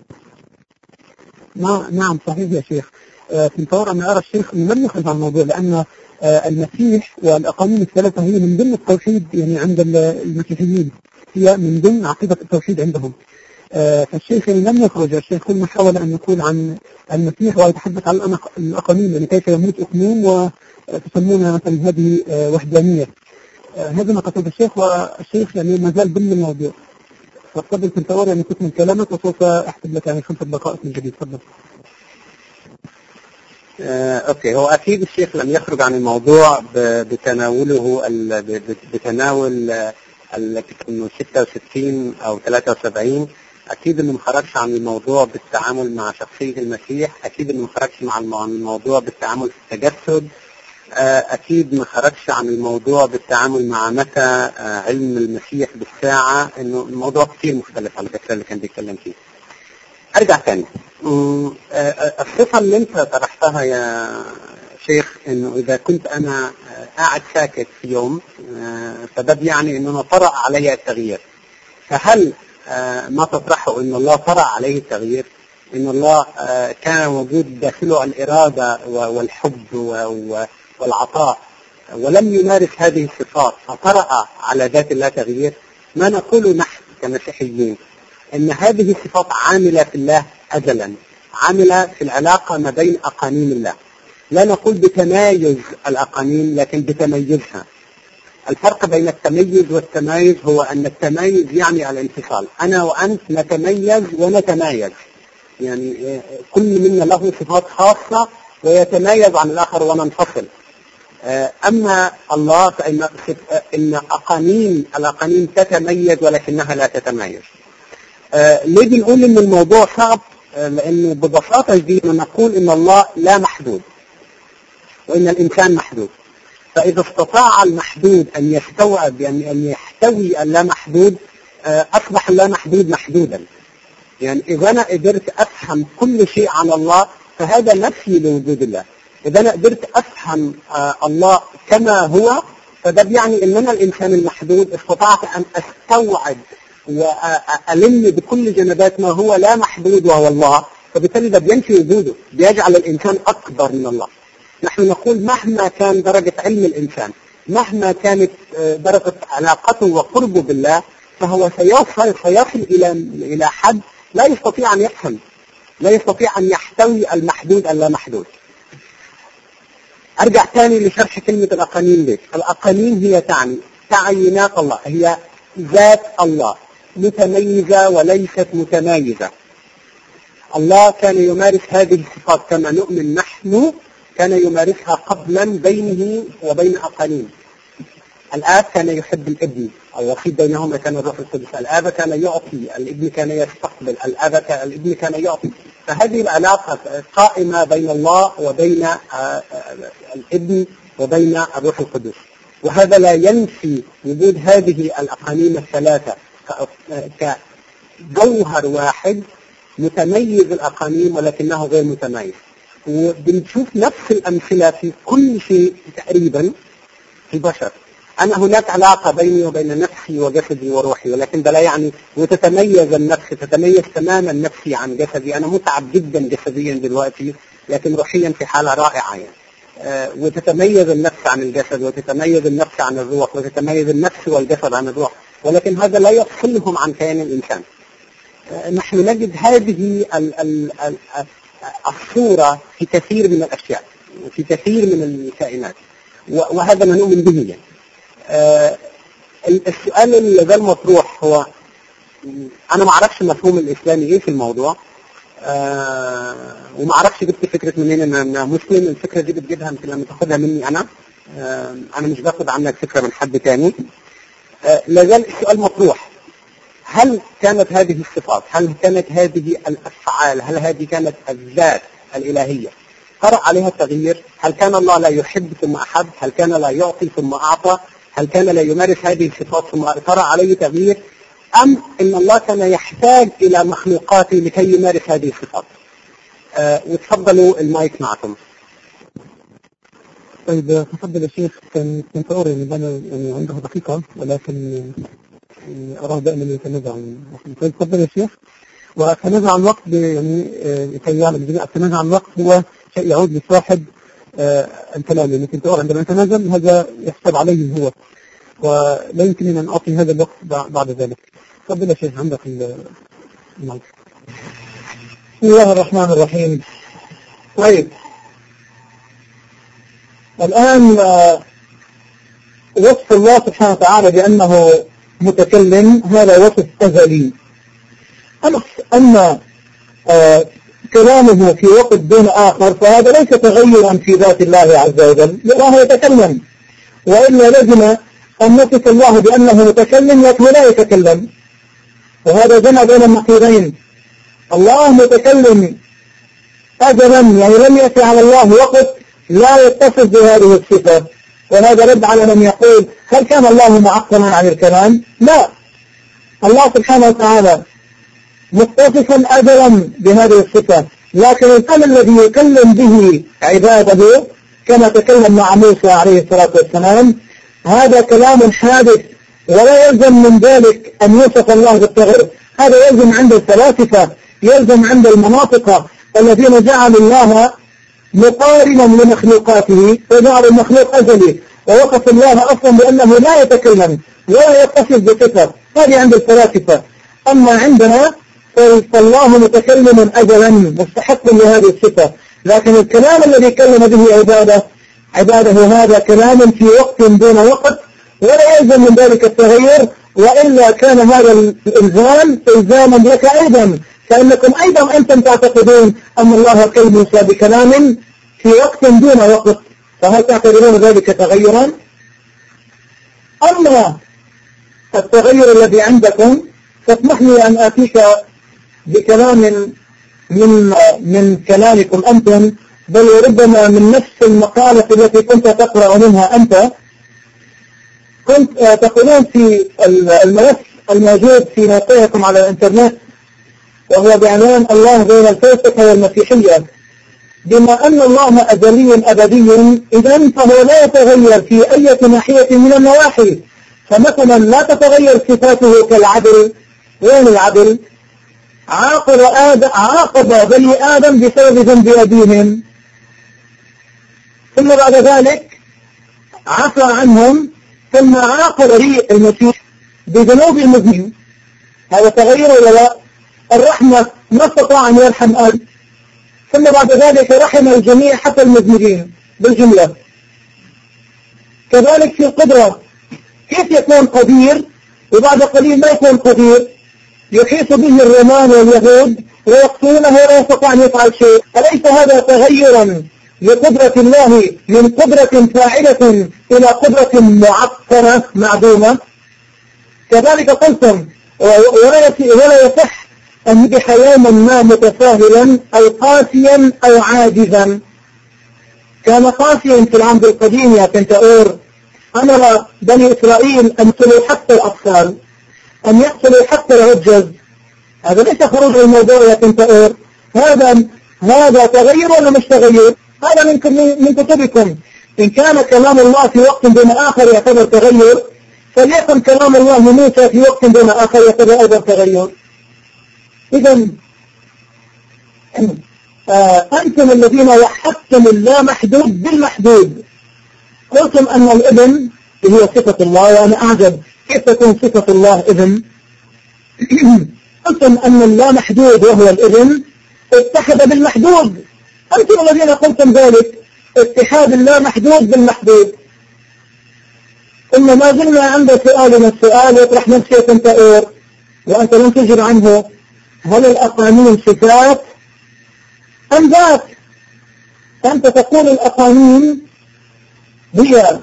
[SPEAKER 4] ما نعم صحيح يا شيخ. آه كنتور أنا أرى الشيخ لم يخرج عن الموضوع، لأن آه المسيح والأقانيم الثلاثة هي من ضمن التوحيد، يعني عند المسيحيين هي من ضمن عقيدة التوحيد عندهم. آه فالشيخ يعني لم يخرج. الشيخ كل ما حاول أن يقول عن المسيح ويتحدث عن الأقانيم، يعني كيف يموت أقنوم وتسمون مثلا هذه آه وحدانية. آه هذا ما قصد الشيخ، والشيخ يعني ما زال ضمن الموضوع. فقبل كنتور يعني تكمل كلامك، وسوف أحسب لك يعني خمسة دقائق من جديد. تفضل.
[SPEAKER 5] آه، أوكي، هو أكيد الشيخ لم يخرج عن الموضوع بتناوله بتناول انه ستة وستين أو ثلاثة وسبعين. أكيد إنه ما خرجش عن الموضوع بالتعامل مع شخصية المسيح. أكيد إنه ما خرجش عن الموضوع بالتعامل في التجسد. أكيد ما خرجش عن الموضوع بالتعامل مع متى علم المسيح بالساعة. إنه الموضوع كثير مختلف على فكرة اللي كان بيتكلم فيه. أرجع تاني، الصفة اللي أنت طرحتها يا شيخ، إنه إذا كنت أنا قاعد ساكت في يوم فده يعني إنه طرأ علي التغيير. فهل ما تطرحه إن الله طرأ عليه التغيير؟ إن الله كان موجود داخله الإرادة والحب والعطاء ولم يمارس هذه الصفات فطرأ على ذات الله تغيير؟ ما نقول نحن كمسيحيين إن هذه الصفات عاملة في الله أزلا، عاملة في العلاقة ما بين أقانيم الله. لا نقول بتمايز الأقانيم لكن بتميزها. الفرق بين التميز والتمايز هو أن التمايز يعني الانفصال. أنا وأنت نتميز ونتمايز، يعني كل منا له صفات خاصة ويتميز عن الآخر وننفصل. أما الله فإن إن أقانيم الأقانيم تتميز ولكنها لا تتميز. ليه بنقول إن الموضوع صعب؟ لأنه ببساطة شديدة نقول إن الله لا محدود وإن الإنسان محدود. فإذا استطاع المحدود أن يستوعب يعني أن يحتوي اللا محدود أصبح اللا محدود محدودا. يعني إذا أنا قدرت أفهم كل شيء عن الله فهذا نفي لوجود الله. إذا أنا قدرت أفهم الله كما هو فده يعني إن أنا الإنسان المحدود استطعت أن أستوعب وألم بكل جنبات ما هو لا محدود وهو الله، فبالتالي ده بينفي وجوده، بيجعل الإنسان أكبر من الله. نحن نقول مهما كان درجة علم الإنسان، مهما كانت درجة علاقته وقربه بالله، فهو سيصل سيصل إلى إلى حد لا يستطيع أن يفهم، لا يستطيع أن يحتوي المحدود اللا محدود. أرجع تاني لشرح كلمة الأقانيم دي. الأقانيم هي تعني تعيينات الله، هي ذات الله متميزة وليست متمايزة. الله كان يمارس هذه الصفات كما نؤمن نحن، كان يمارسها قبلا بينه وبين أقانيم. الآب كان يحب الابن، الوسيط بينهما كان الروح القدس. الآب كان يعطي، الابن كان يستقبل، الآب كان الابن كان يعطي. فهذه العلاقة قائمة بين الله وبين الابن وبين الروح القدس، وهذا لا ينفي وجود هذه الأقانيم الثلاثة كجوهر واحد متميز الأقانيم ولكنه غير متميز. وبنشوف نفس الأمثلة في كل شيء تقريبا في البشر. أنا هناك علاقة بيني وبين نفسي وجسدي وروحي، ولكن ده لا يعني وتتميز النفس، تتميز تماما نفسي عن جسدي. أنا متعب جدا جسديا دلوقتي لكن روحيا في حالة رائعة يعني. أه وتتميز النفس عن الجسد، وتتميز النفس عن الروح، وتتميز النفس والجسد عن الروح، ولكن هذا لا يفصلهم عن كيان الإنسان. أه نحن نجد هذه ال ال ال الصورة في كثير من الأشياء، في كثير من الكائنات، وهذا ما نؤمن به يعني. أه السؤال اللي المطروح هو أنا ما أعرفش المفهوم الإسلامي إيه في الموضوع، أه وما أعرفش جبت فكرة منين إن أنا مسلم. الفكرة دي بتجيبها مثل لما تاخدها مني أنا، أه أنا مش باخد عنك فكرة من حد تاني. أه لازال السؤال مطروح، هل كانت هذه الصفات، هل كانت هذه الأفعال، هل هذه كانت الذات الإلهية طرأ عليها التغيير؟ هل كان الله لا يحب ثم أحب؟ هل كان لا يعطي ثم أعطى؟ هل كان لا يمارس هذه الصفات ثم طرأ عليه تغيير؟ أم إن الله كان يحتاج إلى مخلوقاته لكي يمارس هذه الصفات؟ أه وتفضلوا المايك معكم.
[SPEAKER 4] طيب تفضل يا شيخ. كان كنت أرى إن أنا يعني عنده دقيقة ولكن أراه دائما يتنازع عن الوقت. طيب تفضل يا شيخ. والتنازع عن الوقت يعني لكي يعلم الجميع التنازع عن الوقت هو شيء يعود لصاحب آه الكلام. يعني كنت أرى عندما يتنازل هذا يحسب عليه هو، ولا يمكن أن أعطي هذا الوقت بعد ذلك. تفضل يا شيخ عندك المايك.
[SPEAKER 3] بسم الله الرحمن الرحيم. طيب الآن وصف الله سبحانه وتعالى بأنه متكلم هذا وصف أزلي. أما آه كلامه في وقت دون آخر فهذا ليس تغيرا في ذات الله عز وجل، يراه يتكلم، وإلا لازم أن نصف الله بأنه متكلم لكن لا يتكلم، وهذا جمع بين النقيضين. الله متكلم أجلا يعني لم يأتي على الله وقت لا يتصف بهذه الصفة، وهذا رد على من يقول هل كان الله معقلا عن الكلام؟ لا، الله سبحانه وتعالى متصفا أجلا بهذه الصفة، لكن الكلام الذي يكلم به عباده كما تكلم مع موسى عليه الصلاة والسلام هذا كلام حادث، ولا يلزم من ذلك أن يوصف الله بالتغير. هذا يلزم عند الفلاسفة، يلزم عند المناطق الذين جعلوا الله مقارنا لمخلوقاته وجعلوا المخلوق أزلي، ووصف الله أصلا بأنه لا يتكلم ولا يتصف بصفة. هذه عند الفلاسفة. أما عندنا فالله متكلم أجلا مستحق لهذه الصفة، لكن الكلام الذي كلم به عباده عباده هذا كلام في وقت دون وقت، ولا يلزم من ذلك التغير، وإلا كان هذا الإلزام إلزاما لك أيضا، فإنكم أيضا أنتم تعتقدون أن الله قال موسى بكلام في وقت دون وقت، فهل تعتبرون ذلك تغيرا؟ أما التغير الذي عندكم فاسمح لي أن آتيك بكلام من من كلامكم أنتم، بل ربما من نفس المقالة التي كنت تقرأ منها أنت. كنت تقولون في الملف الموجود في موقعكم على الإنترنت وهو بعنوان الله بين الفلسفة والمسيحية، بما أن الله أزلي أبدي إذن فهو لا يتغير في أي ناحية من النواحي. فمثلا لا تتغير صفاته كالعدل. وين العدل؟ عاقب آدم عاقب بني آدم بسبب ذنب أبيهم، ثم بعد ذلك عفى عنهم، ثم عاقب المسيح بذنوب المذنبين. هذا تغير ولا لا؟ الرحمة ما استطاع أن يرحم آدم، ثم بعد ذلك رحم الجميع حتى المذنبين بالجملة. كذلك في القدرة، كيف يكون قدير وبعد قليل ما يكون قدير؟ يحيط به الرومان واليهود ويقتلونه ولا يستطيع أن يفعل شيء. أليس هذا تغيرا لقدرة الله من قدرة فاعلة إلى قدرة معطلة معدومة؟ كذلك قلتم ولا يصح أن يبح يوما ما متساهلا أو قاسيا أو عاجزا. كان قاسيا في العهد القديم يا كنتاور، أمر بني إسرائيل أن يقتلوا حتى الأطفال، أن يقتلوا حتى العجز، هذا ليس خروج الموضوع يا كنتاور، هذا هذا تغير ولا مش تغير؟ هذا من من كتبكم. إن كان كلام الله في وقت دون آخر يعتبر تغير، فليكن كلام الله لموسى في وقت دون آخر يعتبر أيضا تغير. إذا آه أنتم الذين وحدتم اللامحدود بالمحدود، قلتم أن الابن هي صفة الله، وأنا أعجب كيف تكون صفة الله ابن. قلتم أن اللامحدود وهو الابن اتحد بالمحدود، أنتم الذين قلتم ذلك، اتحاد اللامحدود بالمحدود. ثم ما زلنا عند سؤالنا السؤال يطرح نفسه كنتاور وأنت لم تجب عنه: هل الأقانيم صفات أم ذات؟ أنت تقول الأقانيم هي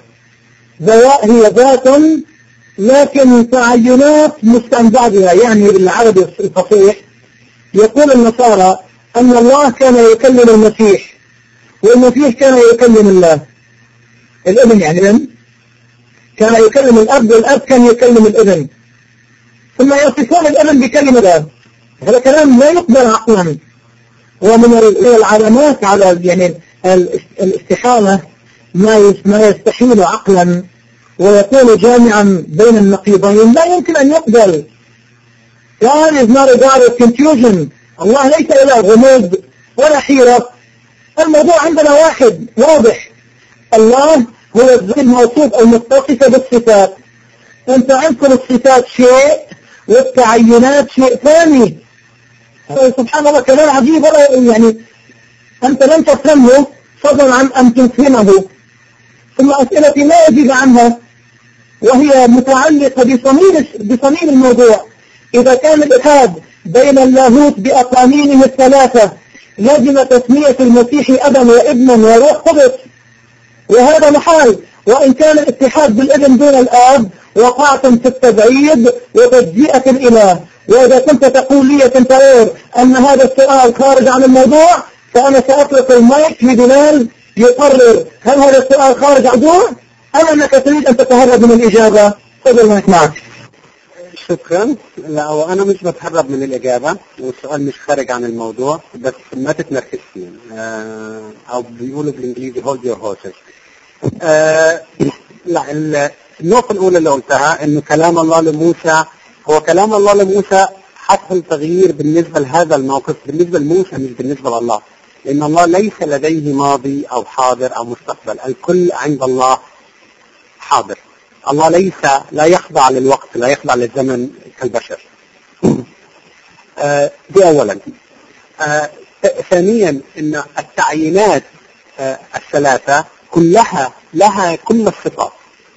[SPEAKER 3] هي ذات لكن تعينات مستنبعها، يعني بالعربي الفصيح يقول النصارى أن الله كان يكلم المسيح والمسيح كان يكلم الله. الابن يعني الابن كان يكلم الأب والأب كان يكلم الابن، ثم يصفون الابن بكلمة الله. هذا كلام لا يقبل عقلا، ومن العلامات على يعني الاستحالة ما ما يستحيل عقلا ويكون جامعا بين النقيضين، لا يمكن أن يقبل. God is not a God of confusion. الله ليس إله غموض ولا حيرة. الموضوع عندنا واحد واضح: الله هو الذات الموصوف المتصفة بالصفات. أنت عندكم الصفات شيء والتعينات شيء ثاني. سبحان الله، كلام عجيب. يعني أنت لن تفهمه فضلا عن أن تفهمه. ثم أسئلتي لا أجيب عنها وهي متعلقة بصميم بصميم الموضوع. إذا كان الاتحاد بين اللاهوت بأقانيمه الثلاثة لازم تسمية المسيح أبا وابنا وروح قدس، وهذا محال. وإن كان الاتحاد بالابن دون الآب وقعتم في التبعيد وتجزئة الإله. وإذا كنت تقول لي كنتاور أن هذا السؤال خارج عن الموضوع، فأنا سأطلق المايك لبلال يقرر هل هذا السؤال خارج عن الموضوع أم أنك تريد أن تتهرب من الإجابة. خذ المايك معك.
[SPEAKER 5] شكرا. لا، وأنا مش بتهرب من الإجابة، والسؤال مش خارج عن الموضوع، بس ما تتنرفز فيه، أو بيقولوا بالإنجليزي hold your horses. آه لا، النقطة الأولى اللي قلتها إنه كلام الله لموسى هو كلام الله لموسى حصل تغيير بالنسبة لهذا الموقف بالنسبة لموسى مش بالنسبة لله، لأن الله ليس لديه ماضي أو حاضر أو مستقبل، الكل عند الله حاضر. الله ليس لا يخضع للوقت، لا يخضع للزمن كالبشر. آه دي أولا. آه ثانيا إن التعيينات آه الثلاثة كلها لها كل الصفات.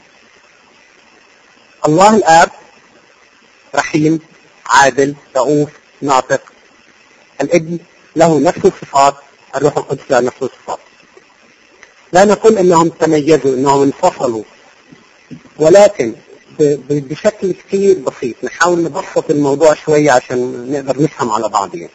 [SPEAKER 5] الله الآب رحيم عادل رؤوف ناطق. الابن له نفس الصفات، الروح القدس له نفس الصفات. لا نقول انهم تميزوا انهم انفصلوا، ولكن بشكل كثير بسيط نحاول نبسط الموضوع شوية عشان نقدر نفهم على بعضين.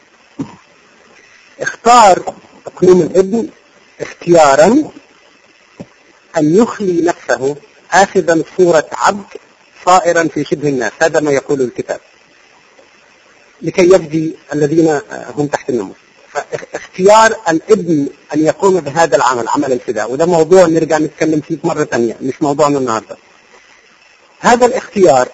[SPEAKER 5] اختار اقليم الابن اختيارا ان يخلي نفسه اخذا صورة عبد صائرا في شبه الناس، هذا ما يقول الكتاب، لكي يفدي الذين هم تحت الناموس. فاختيار الابن ان يقوم بهذا العمل، عمل الفداء، وده موضوع نرجع نتكلم فيه مرة ثانية، مش موضوعنا النهاردة. هذا الاختيار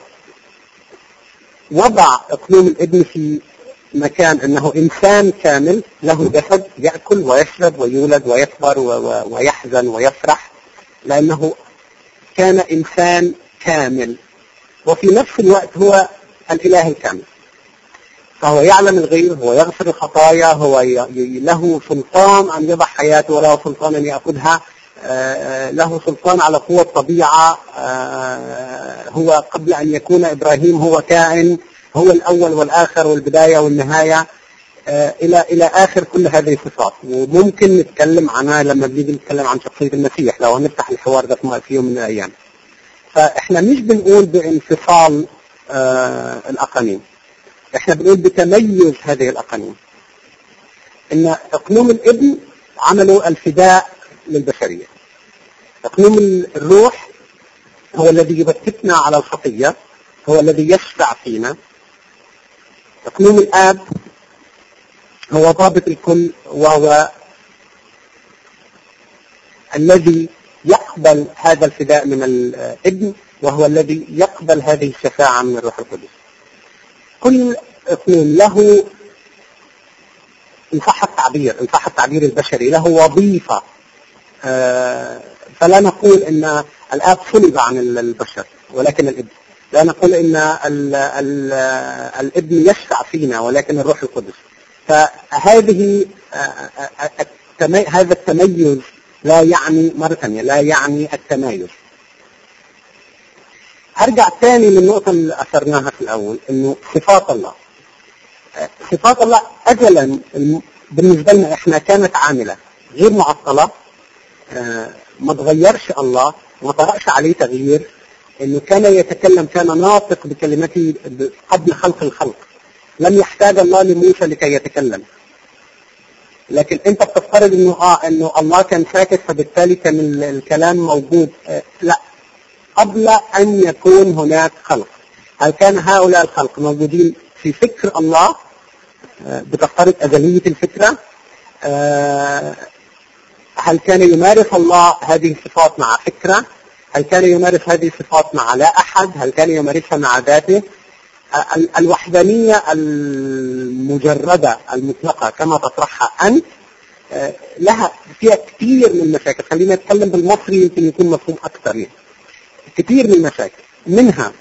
[SPEAKER 5] وضع اقليم الابن في مكان انه انسان كامل له جسد يأكل ويشرب ويولد ويكبر ويحزن ويفرح، لانه كان انسان كامل، وفي نفس الوقت هو الاله الكامل. فهو يعلم الغيب، هو يغفر الخطايا، هو له سلطان ان يضع حياته وله سلطان ان يأخذها، له سلطان على قوة الطبيعة. هو قبل ان يكون ابراهيم هو كائن، هو الاول والاخر والبداية والنهاية الى الى اخر كل هذه الصفات. وممكن نتكلم عنها لما بنيجي نتكلم عن شخصية المسيح، لو نفتح الحوار ده في يوم من الايام. فاحنا مش بنقول بانفصال آه الاقانيم، احنا بنقول بتميز هذه الاقانيم. ان اقنوم الابن عملوا الفداء للبشرية. اقنوم الروح هو الذي يبكتنا على الخطية، هو الذي يشفع فينا. إقنوم الآب هو ضابط الكل، وهو الذي يقبل هذا الفداء من الابن، وهو الذي يقبل هذه الشفاعة من الروح القدس. كل إقنوم له، إن صح التعبير إن صح التعبير البشري، له وظيفة. فلا نقول إن الآب صلب عن البشر ولكن الابن، لا نقول إن ال ال الابن يشفع فينا ولكن الروح القدس. فهذه هذا التميز لا يعني مرة ثانية لا يعني التمايز. هرجع تاني للنقطة اللي أثرناها في الأول، إنه صفات الله صفات الله أجلا بالنسبة لنا إحنا كانت عاملة غير معطلة، ما تغيرش الله، ما طرأش عليه تغيير، إنه كان يتكلم، كان ناطق بكلمته قبل خلق الخلق، لم يحتاج الله لموسى لكي يتكلم. لكن أنت بتفترض إنه آه إنه الله كان ساكت فبالتالي كان الكلام موجود. آه لا، قبل أن يكون هناك خلق. هل كان هؤلاء الخلق موجودين في فكر الله؟ آه بتفترض أزلية الفكرة. آه هل كان يمارس الله هذه الصفات مع فكرة؟ هل كان يمارس هذه الصفات مع لا أحد؟ هل كان يمارسها مع ذاته؟ الوحدانية المجردة المطلقة كما تطرحها أنت لها فيها كثير من المشاكل. خلينا نتكلم بالمصري يمكن يكون مفهوم أكثر. يعني كثير من المشاكل، منها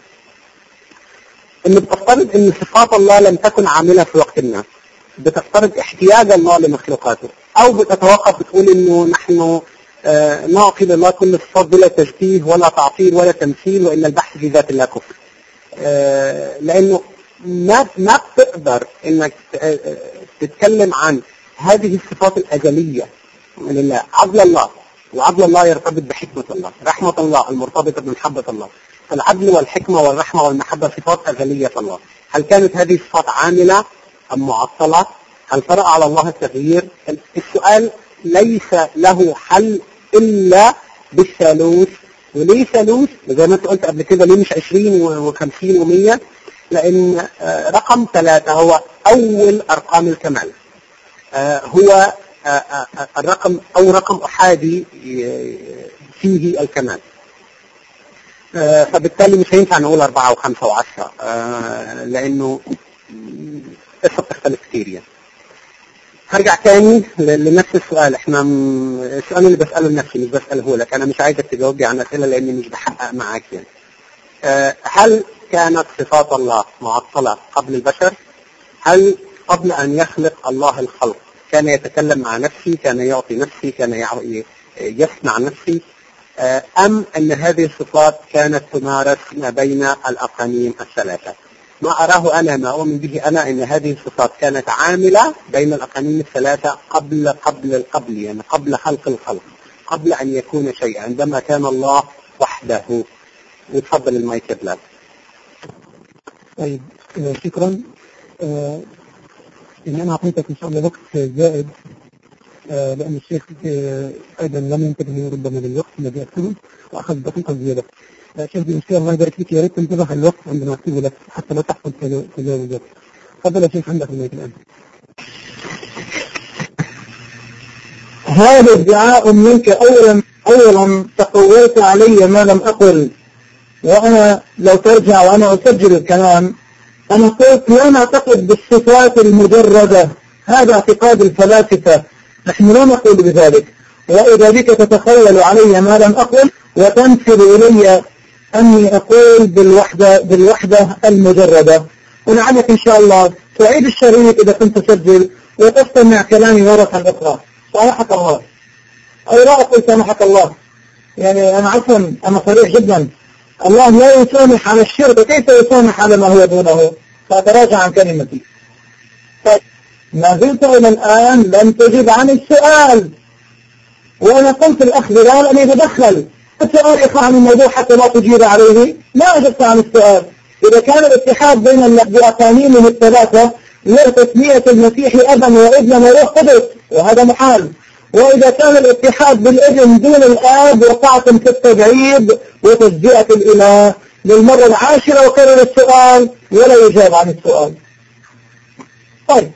[SPEAKER 5] أن بتفترض أن صفات الله لم تكن عاملة في وقت ما، بتفترض احتياج الله لمخلوقاته، أو بتتوقف بتقول أنه نحن نعطي لله كل الصفات بلا تشبيه ولا تعطيل ولا تمثيل، وإن البحث في ذات الله كفر. آه لأنه ما ما بتقدر إنك تتكلم عن هذه الصفات الأزلية لله. عدل الله، وعدل الله يرتبط بحكمة الله، رحمة الله المرتبطة بمحبة الله. فالعدل والحكمة والرحمة والمحبة صفات أزلية الله. هل كانت هذه الصفات عاملة أم معطلة؟ هل طرأ على الله التغيير؟ السؤال ليس له حل إلا بالثالوث. وليه ثالوث؟ زي ما انت قلت قبل كده، ليه مش عشرين وخمسين ومية؟ لأن رقم ثلاثة هو أول أرقام الكمال، هو الرقم أو رقم أحادي فيه الكمال. فبالتالي مش هينفع نقول أربعة وخمسة وعشرة، لأنه قصة تختلف كتير. يعني هرجع تاني لنفس السؤال. احنا م... السؤال اللي بسأله لنفسي مش بسأله لك، انا مش عايزك تجاوبي عن اسئله لاني مش بحقق معاك. يعني أه هل كانت صفات الله معطله قبل البشر؟ هل قبل ان يخلق الله الخلق كان يتكلم مع نفسي، كان يعطي نفسي، كان يصنع نفسي، أه ام ان هذه الصفات كانت تمارس ما بين الاقانيم الثلاثه؟ ما أراه أنا، ما أؤمن به أنا، أن هذه الصفات كانت عاملة بين الأقانيم الثلاثة قبل قبل القبل، يعني قبل خلق الخلق، قبل أن يكون شيئا، عندما كان الله وحده. وتفضل المايك يا بلال.
[SPEAKER 4] طيب شكرا. آه إن أنا أعطيتك إن شاء الله وقت زائد، آه لأن الشيخ آه أيضا لم ينتبه ربما للوقت الذي أكتبه وأخذ دقيقة زيادة. شيخ بمشكلة الله يبارك فيك، يا ريت تنتبه الوقت عندما أكتبه لك حتى لا تحصل تجاوزات. تفضل يا شيخ، عندك المايك الآن.
[SPEAKER 3] هذا ادعاء منك. أولا أولا تقولت علي ما لم أقل، وأنا لو ترجع وأنا أسجل الكلام أنا قلت لا نعتقد بالصفات المجردة، هذا اعتقاد الفلاسفة، نحن لا نقول بذلك. وإذا بك تتخيل علي ما لم أقل وتنسب إلي أني أقول بالوحدة بالوحدة المجردة، ولعلك إن شاء الله تعيد الشريط إذا كنت تسجل وتستمع كلامي مرة أخرى. سامحك الله، أي لا أقول سامحك الله، يعني أنا عفوا أنا صريح جدا. الله لا يسامح على الشرك، كيف يسامح على ما هو دونه؟ فأتراجع عن كلمتي. ما زلت إلى الآن لم تجب عن السؤال، وأنا قلت الأخ بلال أن يتدخل. السؤال إخوة عن الموضوع حتى لا تجيب عليه، ما أجبت عن السؤال. إذا كان الاتحاد بين الأقانيم الثلاثة لتسمية المسيح أبا وابنا وروح قدس، وهذا محال. وإذا كان الاتحاد بالابن دون الآب وقعتم في التبعيد وتجزئة الإله للمرة العاشرة، وكرر السؤال ولا يجاب عن السؤال. طيب،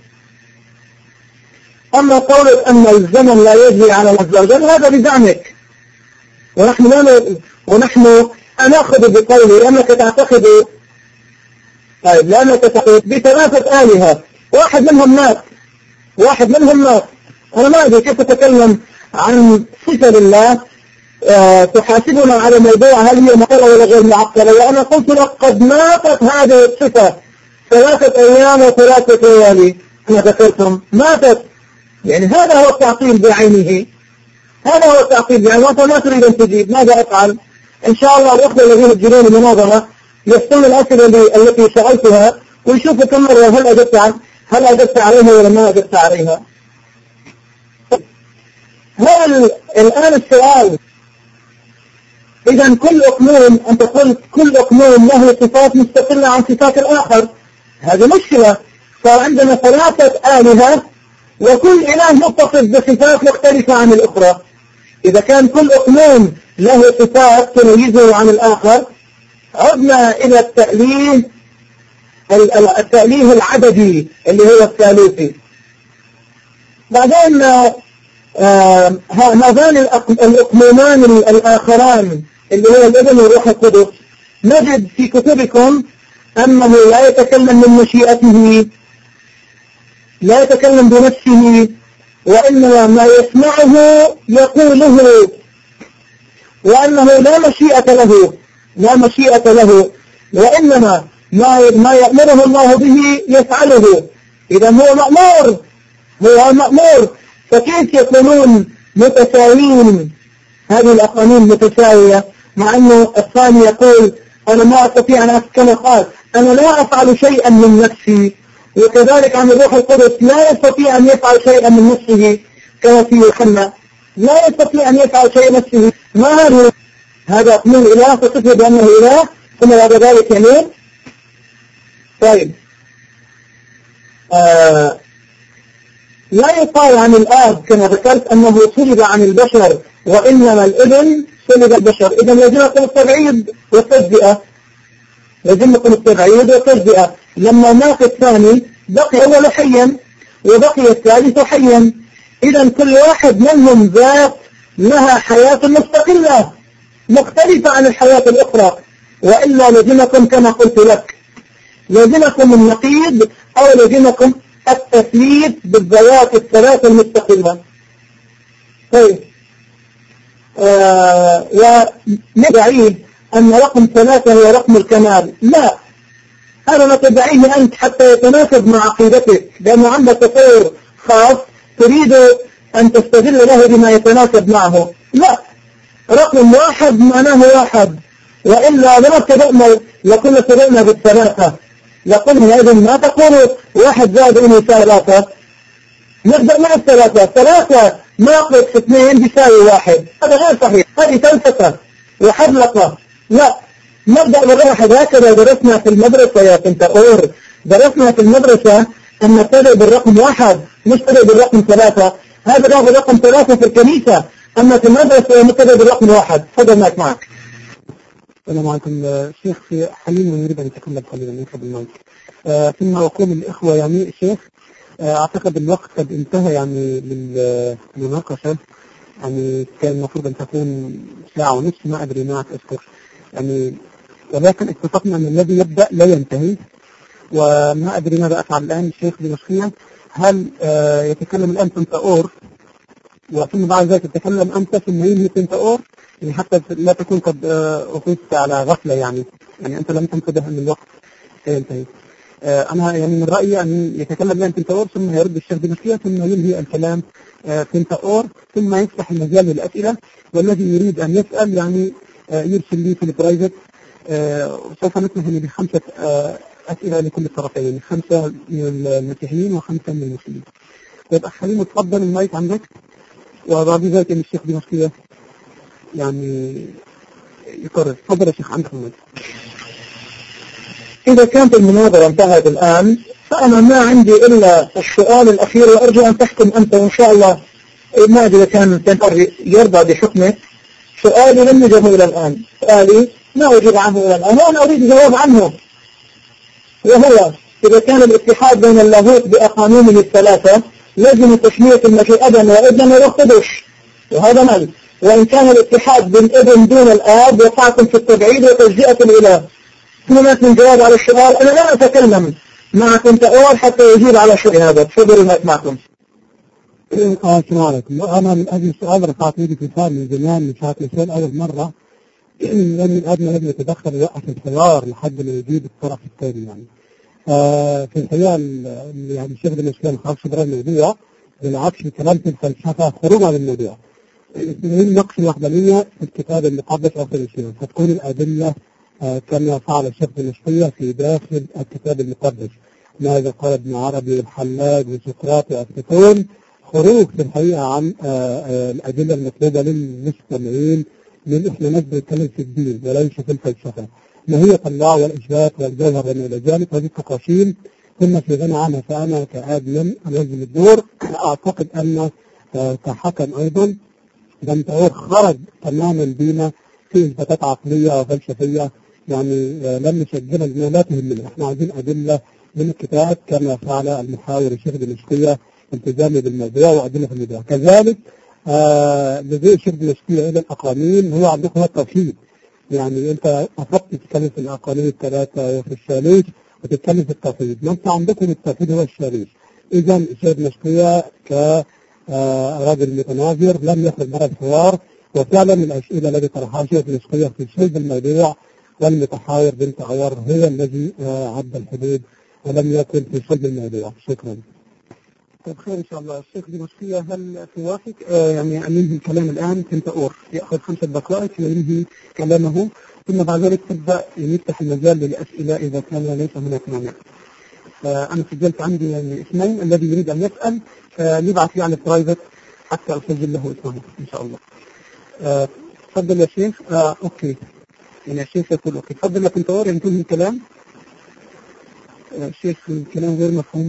[SPEAKER 3] أما قولك أن الزمن لا يجري على الله عز وجل هذا بزعمك، ونحن لا ن... ونحن نأخذ بقوله لأنك تعتقد طيب لأنك تعتقد بثلاثة آلهة، واحد منهم مات واحد منهم مات أنا ما أدري كيف تتكلم عن صفة لله أه تحاسبنا على موضوع هل هي معقلة ولا غير معقلة، وأنا قلت لك قد ماتت هذه الصفة ثلاثة أيام وثلاثة ليالي، أنا ذكرتم ماتت، يعني هذا هو التعطيل بعينه، هذا هو التعطيل بعينه، وأنت ما تريد أن تجيب، ماذا أفعل؟ إن شاء الله الأخوة الذين يجرون المناظرة يحصلون الأسئلة التي سألتها ويشوفوا كم مرة هل أجبت عن هل أجبت عليها ولا ما أجبت عليها. هل الآن السؤال إذا كل أقنوم أنت قلت كل أقنوم له صفات مستقلة عن صفات الآخر، هذه مشكلة، صار عندنا ثلاثة آلهة وكل إله متصف بصفات مختلفة عن الأخرى. إذا كان كل أقنوم له صفات تميزه عن الآخر عدنا إلى التأليه التأليه العددي اللي هو الثالوثي. بعدين آه هذان الأقنومان الآخران اللي هو الابن والروح القدس نجد في كتبكم أنه لا يتكلم من مشيئته، لا يتكلم بنفسه، وإنما ما يسمعه يقوله، وأنه لا مشيئة له لا مشيئة له وإنما ما ما يأمره الله به يفعله. إذا هو مأمور هو مأمور فكيف يكونون متساويين؟ هذه الأقانيم متساوية، مع أنه الثاني يقول أنا ما أستطيع أن كما قال أنا لا أفعل شيئا من نفسي، وكذلك عن الروح القدس لا يستطيع أن يفعل شيئا من نفسه كما في يوحنا لا يستطيع أن يفعل شيئا من نفسه. ما هذا هذا من الإله فصفه بأنه إله ثم بعد ذلك يمين. طيب آه لا يقال عن الآب كما ذكرت أنه صلب عن البشر وإنما الابن صلب البشر. إذا لازم يكون التبعيد والتجزئة لازم يكون التبعيد والتجزئة. لما مات الثاني بقي أول حيا وبقي الثالث حيا، إذا كل واحد منهم ذات لها حياة مستقلة مختلفة عن الحياة الأخرى، وإلا لازمكم كما قلت لك لازمكم النقيض أو لازمكم التثليث بالذوات الثلاثة المستقلة. طيب آه وندعيه أن رقم ثلاثة هو رقم الكمال، لا، هذا ما تدعيه أنت حتى يتناسب مع عقيدتك، لأنه عندك تصور خاص تريد أن تستدل له بما يتناسب معه. لا، رقم واحد معناه واحد، وإلا لما ابتدأنا لكنا ابتدأنا بالثلاثة لقلنا إذن ما تقول واحد زائد إنه ثلاثة، نبدأ من الثلاثة، ثلاثة ناقص اثنين بيساوي واحد، هذا غير صحيح، هذه فلسفة وحذلقة. لا، نبدأ بالواحد. هكذا درسنا في المدرسة يا كنتاور، درسنا في المدرسة أن نبتدئ بالرقم واحد مش نبتدئ بالرقم ثلاثة، هذا ده بالرقم ثلاثة في الكنيسة، أما في المدرسة نبتدئ بالرقم واحد. تفضل معك معك.
[SPEAKER 4] السلام عليكم. الشيخ في حليم يريد أن يتكلم قليلا ياخذ المايك. آه ثم أقول الإخوة يعني الشيخ آه أعتقد الوقت قد انتهى يعني للمناقشة، يعني كان المفروض أن تكون ساعة ونصف، ما أدري معك أذكر يعني، ولكن اتفقنا أن الذي يبدأ لا ينتهي، وما أدري ماذا أفعل الآن. الشيخ بمشكلة هل آه يتكلم الآن كنتاور وثم بعد ذلك تتكلم أنت ثم ينهي كنتاور، يعني حتى لا تكون قد أخذت على غفلة، يعني يعني أنت لم تنتبه أن الوقت سينتهي. أنا يعني من رأيي أن يتكلم الآن كنتاور ثم يرد الشيخ بمشكلة ثم ينهي الكلام كنتاور ثم يفتح المجال للأسئلة، والذي يريد أن يسأل يعني يرسل لي في البرايفت. سوف نسمح لي بخمسة أسئلة لكل الطرفين، خمسة من المسيحيين وخمسة من المسلمين. طيب أخ حليم تفضل المايك عندك، وبعد ذلك أن الشيخ بمشكلة يعني يقرر. تفضل يا شيخ عندك المايك.
[SPEAKER 3] إذا كانت المناظرة انتهت الآن فأنا ما عندي إلا السؤال الأخير، وأرجو أن تحكم أنت وإن شاء الله ما أدري كان يرضى بحكمك. سؤالي لم يجبه إلى الآن، سؤالي ما أجيب عنه إلى الآن وأنا أريد جواب عنه، وهو إذا كان الاتحاد بين اللاهوت بأقانيمه الثلاثة لازم تسمية المسيح أبا وابنا وروح قدس، وهذا مال. وإن كان الاتحاد بالابن دون الآب وقعكم في التبعيد وتجزئة الإله. هناك من جواب على السؤال. أنا لا أتكلم معكم تأول حتى يجيب على شيء هذا. تفضلوا المايك معكم.
[SPEAKER 4] السلام عليكم. أنا من أجل السؤال رفعت يدي في صار من زمان من ساعة مثال أول مرة، لأن الأبناء لازم يتدخل يوقف الخيار لحد ما يجيب الطرف الثاني يعني. آه في الحقيقة يعني الشيخ المسلم خاص بدر الموضوع، بالعكس كلام في الفلسفة خروج عن الموضوع. من نقص الوحدانية في الكتاب المقدس أو في الإسلام، فتكون الأدلة آه كما فعل الشيخ المسلم في داخل الكتاب المقدس. ماذا قال ابن عربي والحلاج وسقراط وأفلاطون، خروج في الحقيقة عن آه آه الأدلة المطلوبة للمستمعين من إحنا ناس بنتكلم في الدين وليس في الفلسفة. ماهية الله والإثبات والجوهر وما إلى ذلك، هذه التقاسيم ثم في غنى عنها. فأنا كآدم أنزل الدور. أعتقد أن آه كحكم أيضا بنتعور خرج تماما بينا في إثباتات عقلية وفلسفية، يعني آه لم نسجلها لأنها لا تهمنا. إحنا عايزين أدلة من الكتاب كما فعل المحاور الشيخ دمشقية، التزامي بالموضوع وأدلة في الموضوع. كذلك آه لدي الشيخ دمشقية إلى الأقانيم، هو عندكم التوحيد. يعني أنت أفضل تتكلم في الأقانيم الثلاثة وفي الثالث وتتكلم في التوحيد، ما أنت عندكم التوحيد هو الثالث. إذا الشيخ دمشقية كراجل متناظر لم يخرج مرة الحوار، وفعلا الأسئلة التي طرحها الشيخ دمشقية في صلب الموضوع والمتحاور بنت عيار هي الذي آه عد الحدود ولم يكن في صلب الموضوع. شكرا.
[SPEAKER 3] طيب خير إن شاء الله. الشيخ دمشقية هل توافق آه يعني أن ينهي الكلام الآن؟ كنت أور يأخذ خمسة دقائق وينهي كلامه، ثم بعد ذلك تبدأ يفتح المجال للأسئلة إذا كان ليس هناك مانع. فأنا سجلت عندي يعني اثنين، الذي يريد أن يسأل فليبعث لي على البرايفت حتى أسجل له اسمه إن شاء الله. آه تفضل يا شيخ. آه أوكي يعني الشيخ يقول أوكي. تفضل يا كنت أور ينتهي الكلام. آه شيخ الكلام غير مفهوم.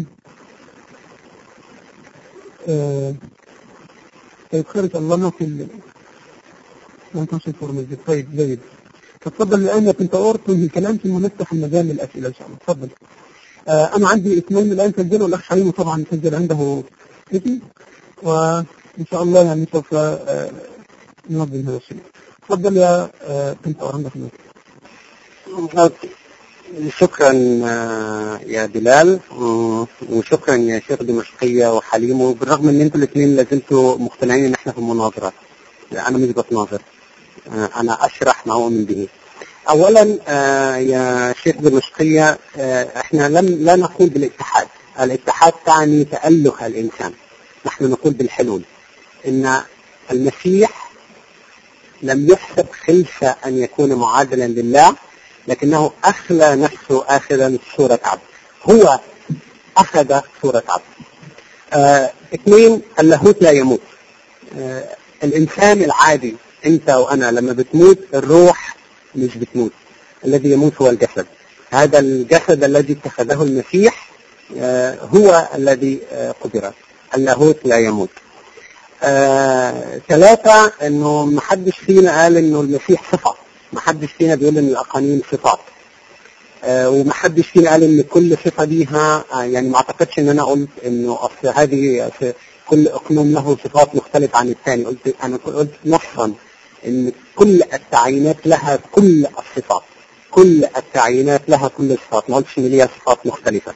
[SPEAKER 3] آه طيب خير الله ما في ما تنسى الفورمال. طيب جيد. تفضل الآن يا كنت أور تنهي الكلام ثم نفتح المجال للأسئلة إن شاء الله. تفضل. آه أنا عندي اثنين الآن سجلوا، الأخ حليم طبعا سجل عنده كتي، وإن شاء الله يعني سوف آه ننظم هذا الشيء. تفضل يا آه كنت أور عندك المجال.
[SPEAKER 5] شكرا يا بلال، وشكرا يا شيخ دمشقية وحليم. وبالرغم ان انتوا الاثنين لازلتوا مقتنعين ان احنا في المناظرة، انا مش بتناظر، انا اشرح ما اؤمن به. اولا يا شيخ دمشقية، احنا لم لا نقول بالاتحاد. الاتحاد تعني تأله الانسان، نحن نقول بالحلول. ان المسيح لم يحسب خلفة ان يكون معادلا لله، لكنه أخلى نفسه آخذا صورة عبد. هو أخذ صورة عبد. آه، اثنين، اللاهوت لا يموت. آه، الإنسان العادي أنت وأنا لما بتموت الروح مش بتموت، الذي يموت هو الجسد. هذا الجسد الذي اتخذه المسيح آه، هو الذي آه، قدر. اللاهوت لا يموت. آه، ثلاثة، أنه محدش فينا قال أنه المسيح صفة، محدش فينا بيقول ان الاقانيم صفات، أه ومحدش فينا قال ان كل صفة ليها أه يعني ما اعتقدش ان انا قلت انه اصل هذه كل اقنوم له صفات مختلفة عن الثاني. قلت انا قلت نصا ان كل التعيينات لها كل الصفات، كل التعيينات لها كل الصفات، ما قلتش ان ليها صفات مختلفة.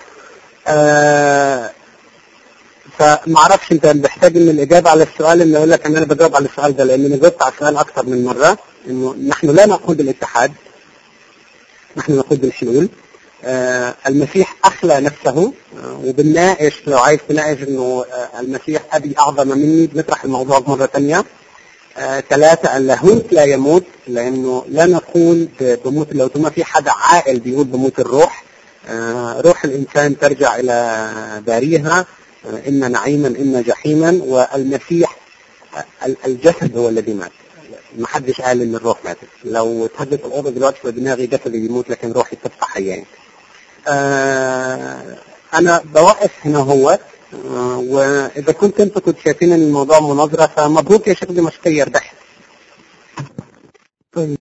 [SPEAKER 5] أه فما اعرفش انت محتاج ان الاجابة على السؤال اللي اقول لك ان انا بجاوب على السؤال ده، لان انا جاوبت على السؤال اكثر من مرة. انه نحن لا نقول بالاتحاد، نحن نقول بالحلول. آه المسيح اخلى نفسه، آه وبنناقش لو عايز تناقش انه آه المسيح ابي اعظم مني، بنطرح الموضوع مرة ثانية. آه ثلاثة، اللاهوت لا يموت، لانه لا نقول بموت اللاهوت. ما في حدا عاقل بيقول بموت الروح. آه روح الانسان ترجع الى باريها، آه إما نعيما إما جحيما، والمسيح آه الجسد هو الذي مات. ما حدش قال ان الروح ماتت. لو تهدت الأوضة دلوقتي في دماغي جسدي بيموت لكن روحي تبقى حية. آه انا بوقف هنا هو. آه واذا كنت انت كنت شايفين ان الموضوع مناظرة فمبروك يا شيخ دمشقية، ربحت.
[SPEAKER 3] طيب